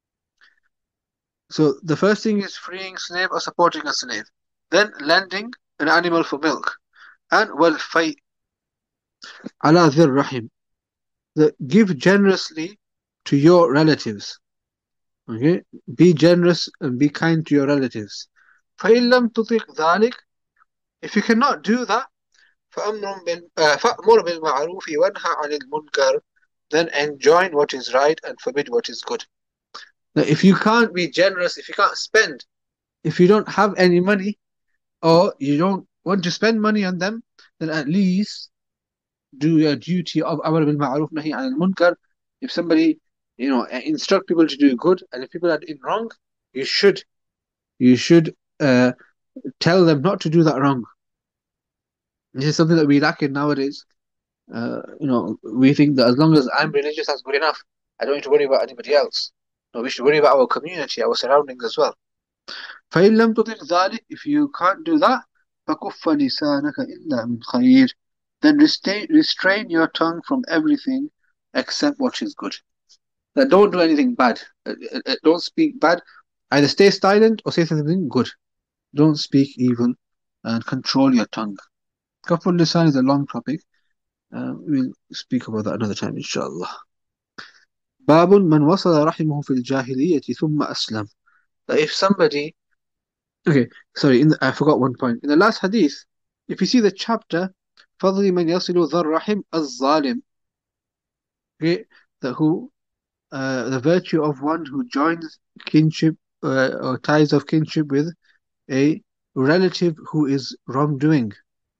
So the first thing is freeing slave or supporting a slave. Then lending an animal for milk. And wal fay ala dhir rahim. The give generously to your relatives. Okay? Be generous and be kind to your relatives. فَإِن لَمْ تُطِقْ ذَلِكَ. If you cannot do that, فَأَمْرٌ بِال uh, فَأْمُرْ بِالْمَعْرُوفِ وَانْهَ عَنِ الْمُنْكَرِ. Then enjoin what is right and forbid what is good. Now, if you can't be generous, if you can't spend, if you don't have any money, or you don't want to spend money on them, then at least do your duty of Amr bil Ma'ruf Nahi al Munkar. If somebody, you know, instruct people to do good, and if people are in wrong, you should, you should uh, tell them not to do that wrong. This is something that we lack in nowadays. Uh, you know, we think that as long as I'm religious, that's good enough. I don't need to worry about anybody else. No, we should worry about our community, our surroundings as well. فَإِن لَمْ تُطِقْ ذَلِكَ. If you can't do that, فَكُفَّ لِسَانَكَ إِلَّا مِنْ خَيْرٍ. Then restrain, restrain your tongue from everything except what is good. That don't do anything bad. Uh, uh, don't speak bad. Either stay silent or say something good. Don't speak evil and control your tongue. Kaful lisan is a long topic. Uh, we'll speak about that another time, inshallah. Babun man wasala rahimahu fil jahiliyyati thumma aslam. That if somebody, okay, sorry, in the, I forgot one point. In the last hadith, if you see the chapter, فضل من يصل ذا الرحم الظالم. Okay, the who, uh, the virtue of one who joins kinship uh, or ties of kinship with a relative who is wrongdoing.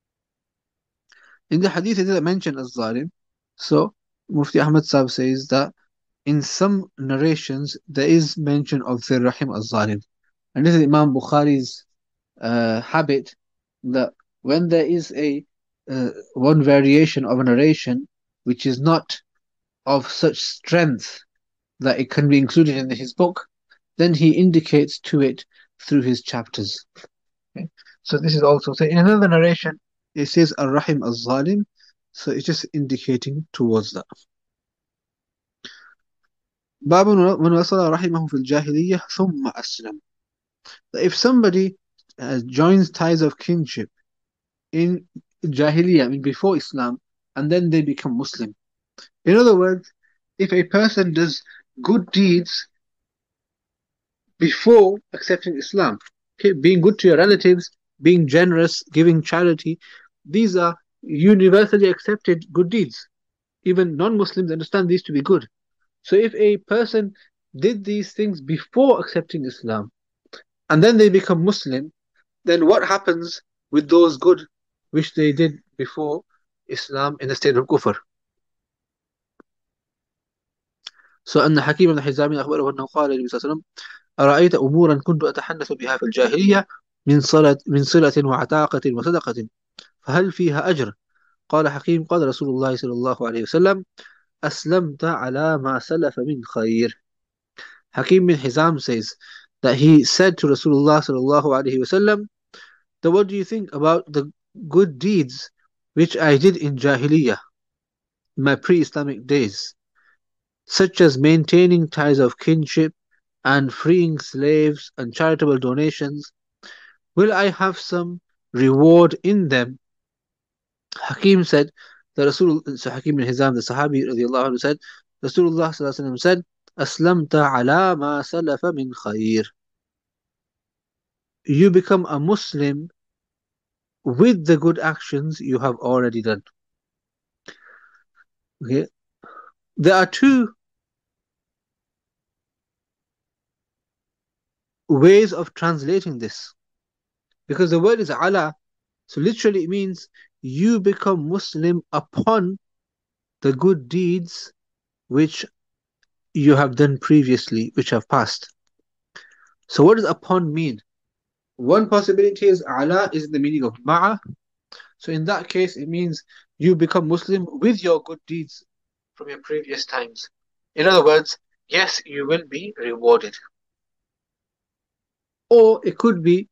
In the hadith, it didn't mention as-zalim. So Mufti Ahmad Sahib says that in some narrations there is mention of Dhir Rahim as-zalim, and this is Imam Bukhari's uh, habit, that when there is a uh, one variation of a narration which is not of such strength that it can be included in his book, then he indicates to it through his chapters. Okay? So this is also, so in another narration it says Ar-Rahim Az-Zalim, so it's just indicating towards that. باب من وصل رحمه في الجاهلية ثم أسلم. If somebody uh, joins ties of kinship in Jahiliyyah, I mean before Islam, and then they become Muslim. In other words, if a person does good deeds before accepting Islam, okay, being good to your relatives, being generous, giving charity, these are universally accepted good deeds. Even non-Muslims understand these to be good. So if a person did these things before accepting Islam, and then they become Muslim, then what happens with those good which they did before Islam in the state of kufr? So أن حكيم الحزامي أخبره أنه قال للنبي صلى الله عليه وسلم: أرأيت أمورا كنت أتحدث بها في الجاهلية من صلة من صلة وعتاقة وصدقة فهل فيها أجر؟ قال حكيم: قال رسول الله صلى الله عليه وسلم: أسلمت على ما سلف من خير. Hakim bin Hizam says that he said to Rasulullah sallallahu alaihi wasallam, that what do you think about the good deeds which I did in Jahiliyyah, in my pre-Islamic days, such as maintaining ties of kinship and freeing slaves and charitable donations? Will I have some reward in them? Hakim said, the Rasul, so Hakim bin Hizam, the Sahabi radiallahu anhu, said, Rasulullah sallallahu alaihi wasallam said, Aslamta ala ma salafa min khair. You become a Muslim with the good actions you have already done. Okay, there are two ways of translating this, because the word is ala, so literally it means you become Muslim upon the good deeds which you have done previously, which have passed. So what does upon mean? One possibility is ala is the meaning of ma'a. So in that case, it means you become Muslim with your good deeds from your previous times. In other words, yes, you will be rewarded. Or it could be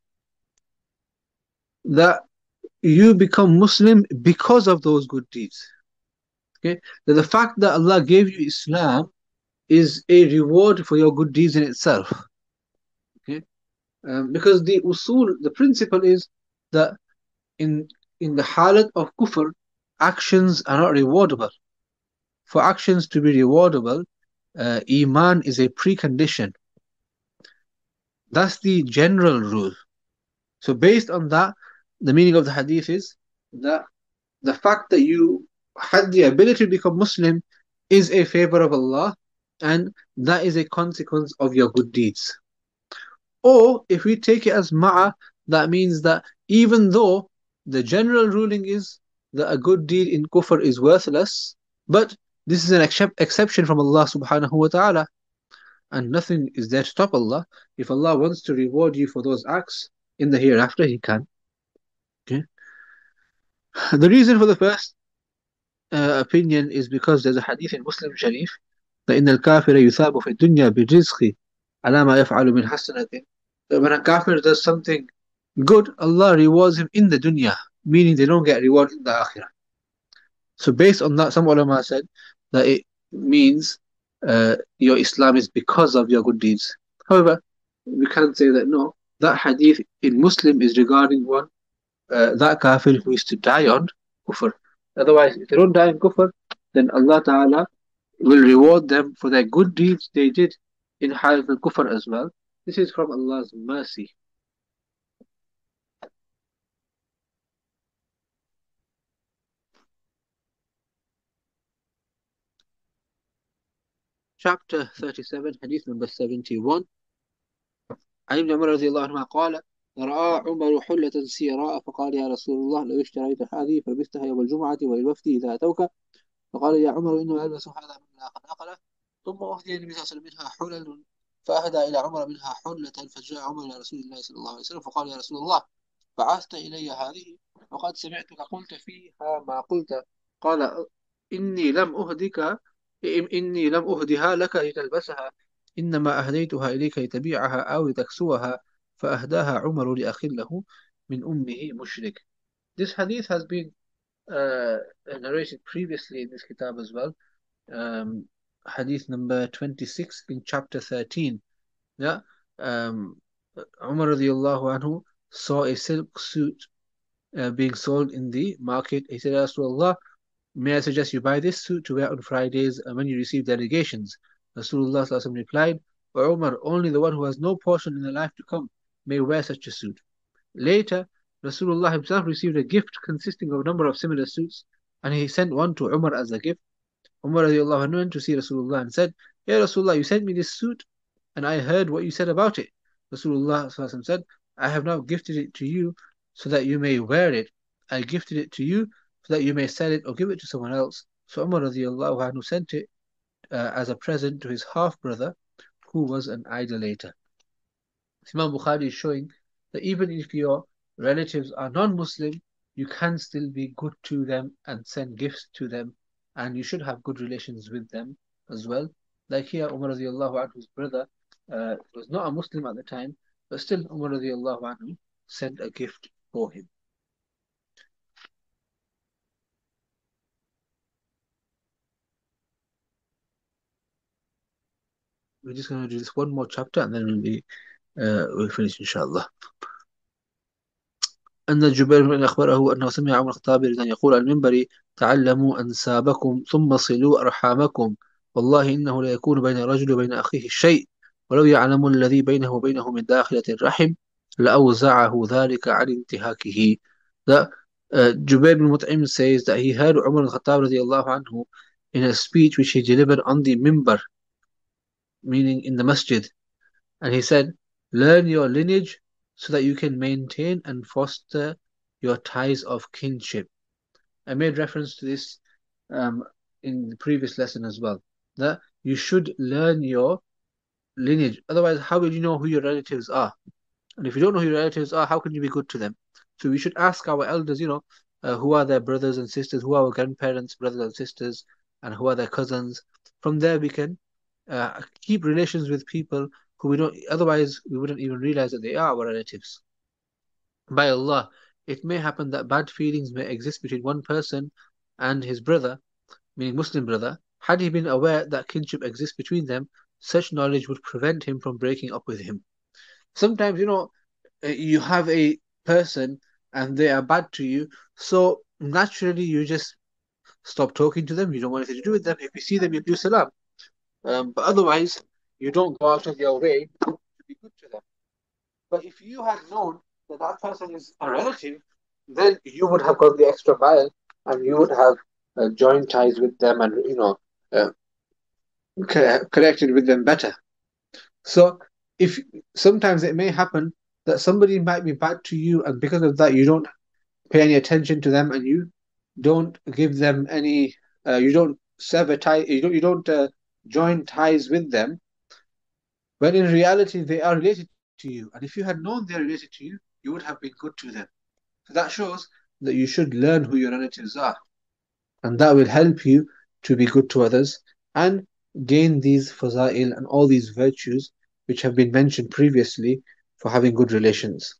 that you become Muslim because of those good deeds. Okay? That the fact that Allah gave you Islam is a reward for your good deeds in itself. Okay? Um, because the usul, the principle is that in in the halat of kufr, actions are not rewardable. For actions to be rewardable, uh, iman is a precondition. That's the general rule. So based on that, the meaning of the hadith is that the fact that you had the ability to become Muslim is a favor of Allah, and that is a consequence of your good deeds. Or if we take it as ma'a, that means that even though the general ruling is that a good deed in kufr is worthless, but this is an excep- exception from Allah subhanahu wa ta'ala, and nothing is there to stop Allah. If Allah wants to reward you for those acts in the hereafter, He can. Okay? The reason for the first uh, opinion is because there's a hadith in Muslim Sharif that إن الكافر يثاب في الدنيا بالرزق على ما يفعل من حسنة. That when a kafir does something good, Allah rewards him in the dunya, meaning they don't get reward in the akhirah. So based on that, some ulama said that it means uh, your Islam is because of your good deeds. However, we can't say that no. That hadith in Muslim is regarding one uh, that kafir who is to die on kufr. Otherwise, if they don't die in kufr, then Allah Ta'ala will reward them for their good deeds they did in Hayat al Kufr as well. This is from Allah's mercy. Chapter thirty-seven, Hadith number seventy-one. عن ابن عمر رضي الله عنهما قال: رأى عمر حلة سيراء فقال يا رسول الله لو اشتريت هذه فلبستها يوم الجمعة وللوفد إذا أتوك. فقال يا عمر إنه ألبس هذا مما قد نقله. ثم أهدي النبي صلى الله عليه وسلم منها حلل فأهدى إلى عمر منها حلة. فجاء عمر إلى رسول الله صلى الله عليه وسلم فقال يا رسول الله بعثت إلي هذه وقد سمعتك قلت فيها ما قلت. قال إني لم أهدك إني لم أهدها لك لتلبسها إنما أهديتها إليك لتبيعها أو لتكسوها. فأهداها عمر لأخ له من أمه مشرك. This hadith has been uh, narrated previously in this kitab as well. Um, hadith number twenty-six in chapter thirteen. Yeah. Um, Umar radiallahu anhu saw a silk suit uh, being sold in the market. He said, Rasulullah, may I suggest you buy this suit to wear on Fridays when you receive delegations? Rasulullah replied, O Umar, only the one who has no portion in the life to come may wear such a suit. Later, Rasulullah himself received a gift consisting of a number of similar suits, and he sent one to Umar as a gift. Umar radiallahu anhu went to see Rasulullah and said, Ya Rasulullah, you sent me this suit, and I heard what you said about it. Rasulullah said, I have now gifted it to you so that you may wear it. I gifted it to you so that you may sell it or give it to someone else. So Umar radiallahu anhu sent it uh, as a present to his half-brother, who was an idolater. Imam Bukhari is showing that even if your relatives are non-Muslim, you can still be good to them and send gifts to them, and you should have good relations with them as well. Like here, Umar radiallahu anhu's brother uh, was not a Muslim at the time, but still Umar radiallahu anhu sent a gift for him. We're just going to do this one more chapter and then we'll be uh, we'll finish inshallah. أن جبير بن أخبره أنه سمع عمر الخطاب يقول على المنبر تعلموا أنسابكم ثم صلوا أرحامكم والله إنه لا يكون بين الرجل وبين أخيه الشيء ولو يعلم الذي بينه وبينه من داخلة الرحم لأوزعه ذلك عن انتهاكه. That uh, Jubair bin Mut'im says that he heard Umar al-Khattab radiallahu anhu in a speech which he delivered on the mimbar, meaning in the masjid, and he said, learn your lineage so that you can maintain and foster your ties of kinship. I made reference to this um, in the previous lesson as well, that you should learn your lineage. Otherwise, how will you know who your relatives are? And if you don't know who your relatives are, how can you be good to them? So we should ask our elders, you know, uh, who are their brothers and sisters, who are our grandparents, brothers and sisters, and who are their cousins. From there, we can uh, keep relations with people who we don't, otherwise, we wouldn't even realize that they are our relatives. By Allah, it may happen that bad feelings may exist between one person and his brother, meaning Muslim brother. Had he been aware that kinship exists between them, such knowledge would prevent him from breaking up with him. Sometimes, you know, uh, you have a person and they are bad to you, so naturally you just stop talking to them. You don't want anything to do with them. If you see them, you do salam. Um, but otherwise, you don't go out of your way to be good to them. But if you had known that that person is a relative, then you would have gone the extra mile and you would have uh, joined ties with them and, you know, uh, co- connected with them better. So if sometimes it may happen that somebody might be bad to you, and because of that, you don't pay any attention to them and you don't give them any, uh, you don't sever tie, you don't, you don't uh, join ties with them, when in reality they are related to you. And if you had known they are related to you, you would have been good to them. So that shows that you should learn who your relatives are, and that will help you to be good to others and gain these faza'il and all these virtues which have been mentioned previously for having good relations.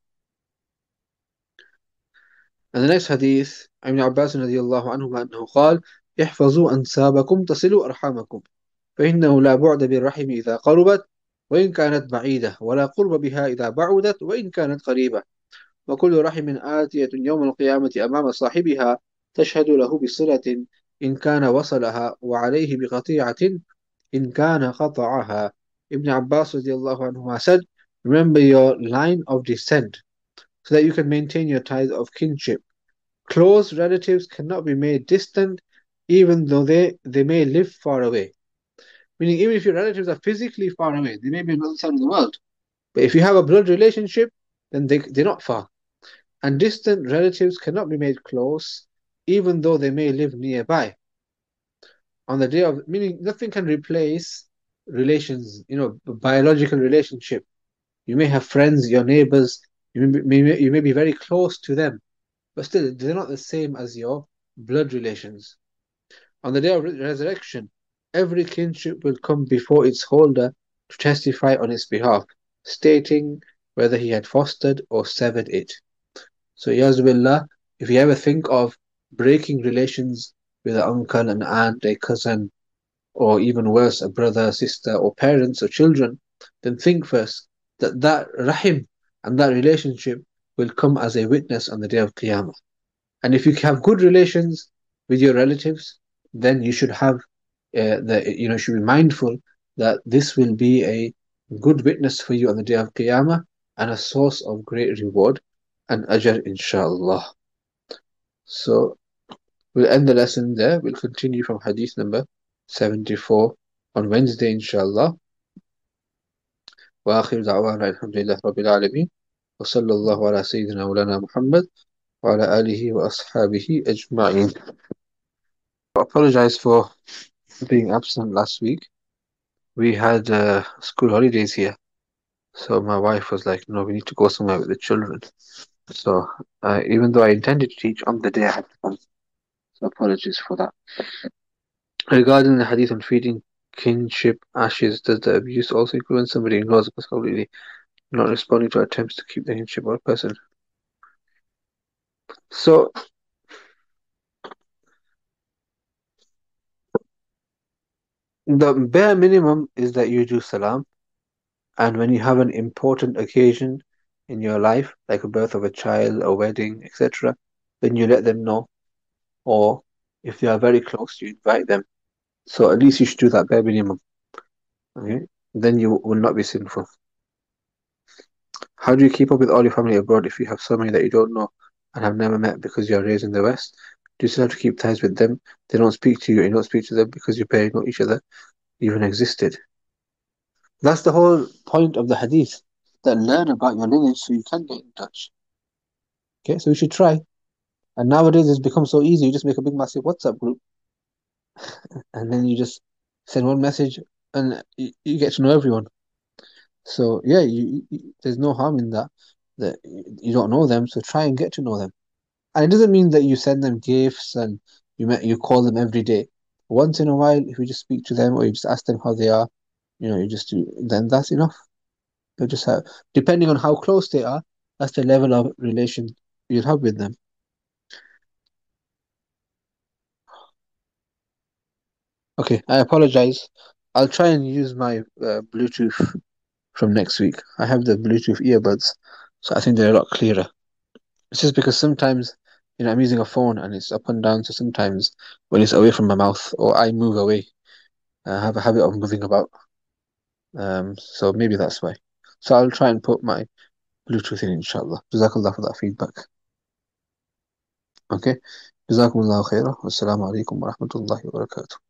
And the next hadith, Ibn Abbas radiallahu anhu أنه قال: احفظوا أنسابكم تصلوا أرحامكم فإنه لا بعد بالرحم إذا قربت وإن كانت بعيدة ولا قرب بها إذا بعدت وإن كانت قريبة وكل رحم آتية يوم القيامة أمام صاحبها تشهد له بصلة إن كان وصلها وعليه بقطيعة إن كان قطعها. Ibn Abbas radiallahu anhu said, remember your line of descent so that you can maintain your ties of kinship. Close relatives cannot be made distant even though they, they may live far away. Meaning, even if your relatives are physically far away, they may be on the other side of the world. But if you have a blood relationship, then they, they're not far. And distant relatives cannot be made close, even though they may live nearby. On the day of, meaning nothing can replace relations, you know, biological relationship. You may have friends, your neighbors, you may, may, you may be very close to them, but still, they're not the same as your blood relations. On the day of resurrection, every kinship will come before its holder to testify on its behalf, stating whether he had fostered or severed it. So, Yazbillah, if you ever think of breaking relations with an uncle, an aunt, a cousin, or even worse, a brother, sister, or parents or children, then think first that that rahim and that relationship will come as a witness on the day of Qiyamah. And if you have good relations with your relatives, then you should have uh, the you know should be mindful that this will be a good witness for you on the day of Qiyamah and a source of great reward and ajr, inshallah. So we'll end the lesson there. We'll continue from hadith number seventy-four on Wednesday, inshallah. وآخر دعوانا الحمد لله رب العالمين وصلى الله على سيدنا مولانا محمد وعلى آله وأصحابه أجمعين. I apologize for being absent last week. We had uh, school holidays here, so my wife was like, "No, we need to go somewhere with the children." So uh, even though I intended to teach on the day, I had to come. So apologies for that. Regarding the hadith on feeding kinship ashes, does the abuse also include when somebody ignores a possibility, not responding to attempts to keep the kinship of a person? So the bare minimum is that you do salam, and when you have an important occasion in your life, like a birth of a child, a wedding, et cetera, then you let them know. Or if they are very close, you invite them. So at least you should do that bare minimum. Okay? Then you will not be sinful. How do you keep up with all your family abroad if you have so many that you don't know and have never met because you are raised in the West? Do you still have to keep ties with them? They don't speak to you, and you don't speak to them because you barely know each other even existed. That's the whole point of the hadith. That learn about your lineage so you can get in touch. Okay, so we should try. And nowadays it's become so easy. You just make a big massive WhatsApp group and then you just send one message and you, you get to know everyone. So yeah, you, you, there's no harm in that. That you don't know them, so try and get to know them. And it doesn't mean that you send them gifts and you met, you call them every day. Once in a while, if you just speak to them or you just ask them how they are, you know, you just do, then that's enough. You just have, depending on how close they are, that's the level of relation you'll have with them. Okay, I apologize. I'll try and use my uh, Bluetooth from next week. I have the Bluetooth earbuds, so I think they're a lot clearer. It's just because sometimes, you know, I'm using a phone and it's up and down, so sometimes when it's away from my mouth or I move away, I have a habit of moving about. Um, so maybe that's why. So I'll try and put my Bluetooth in, inshallah. Jazakallah for that feedback. Okay. Jazakumullahu khairah. Wassalamu alaikum wa rahmatullahi wa barakatuh.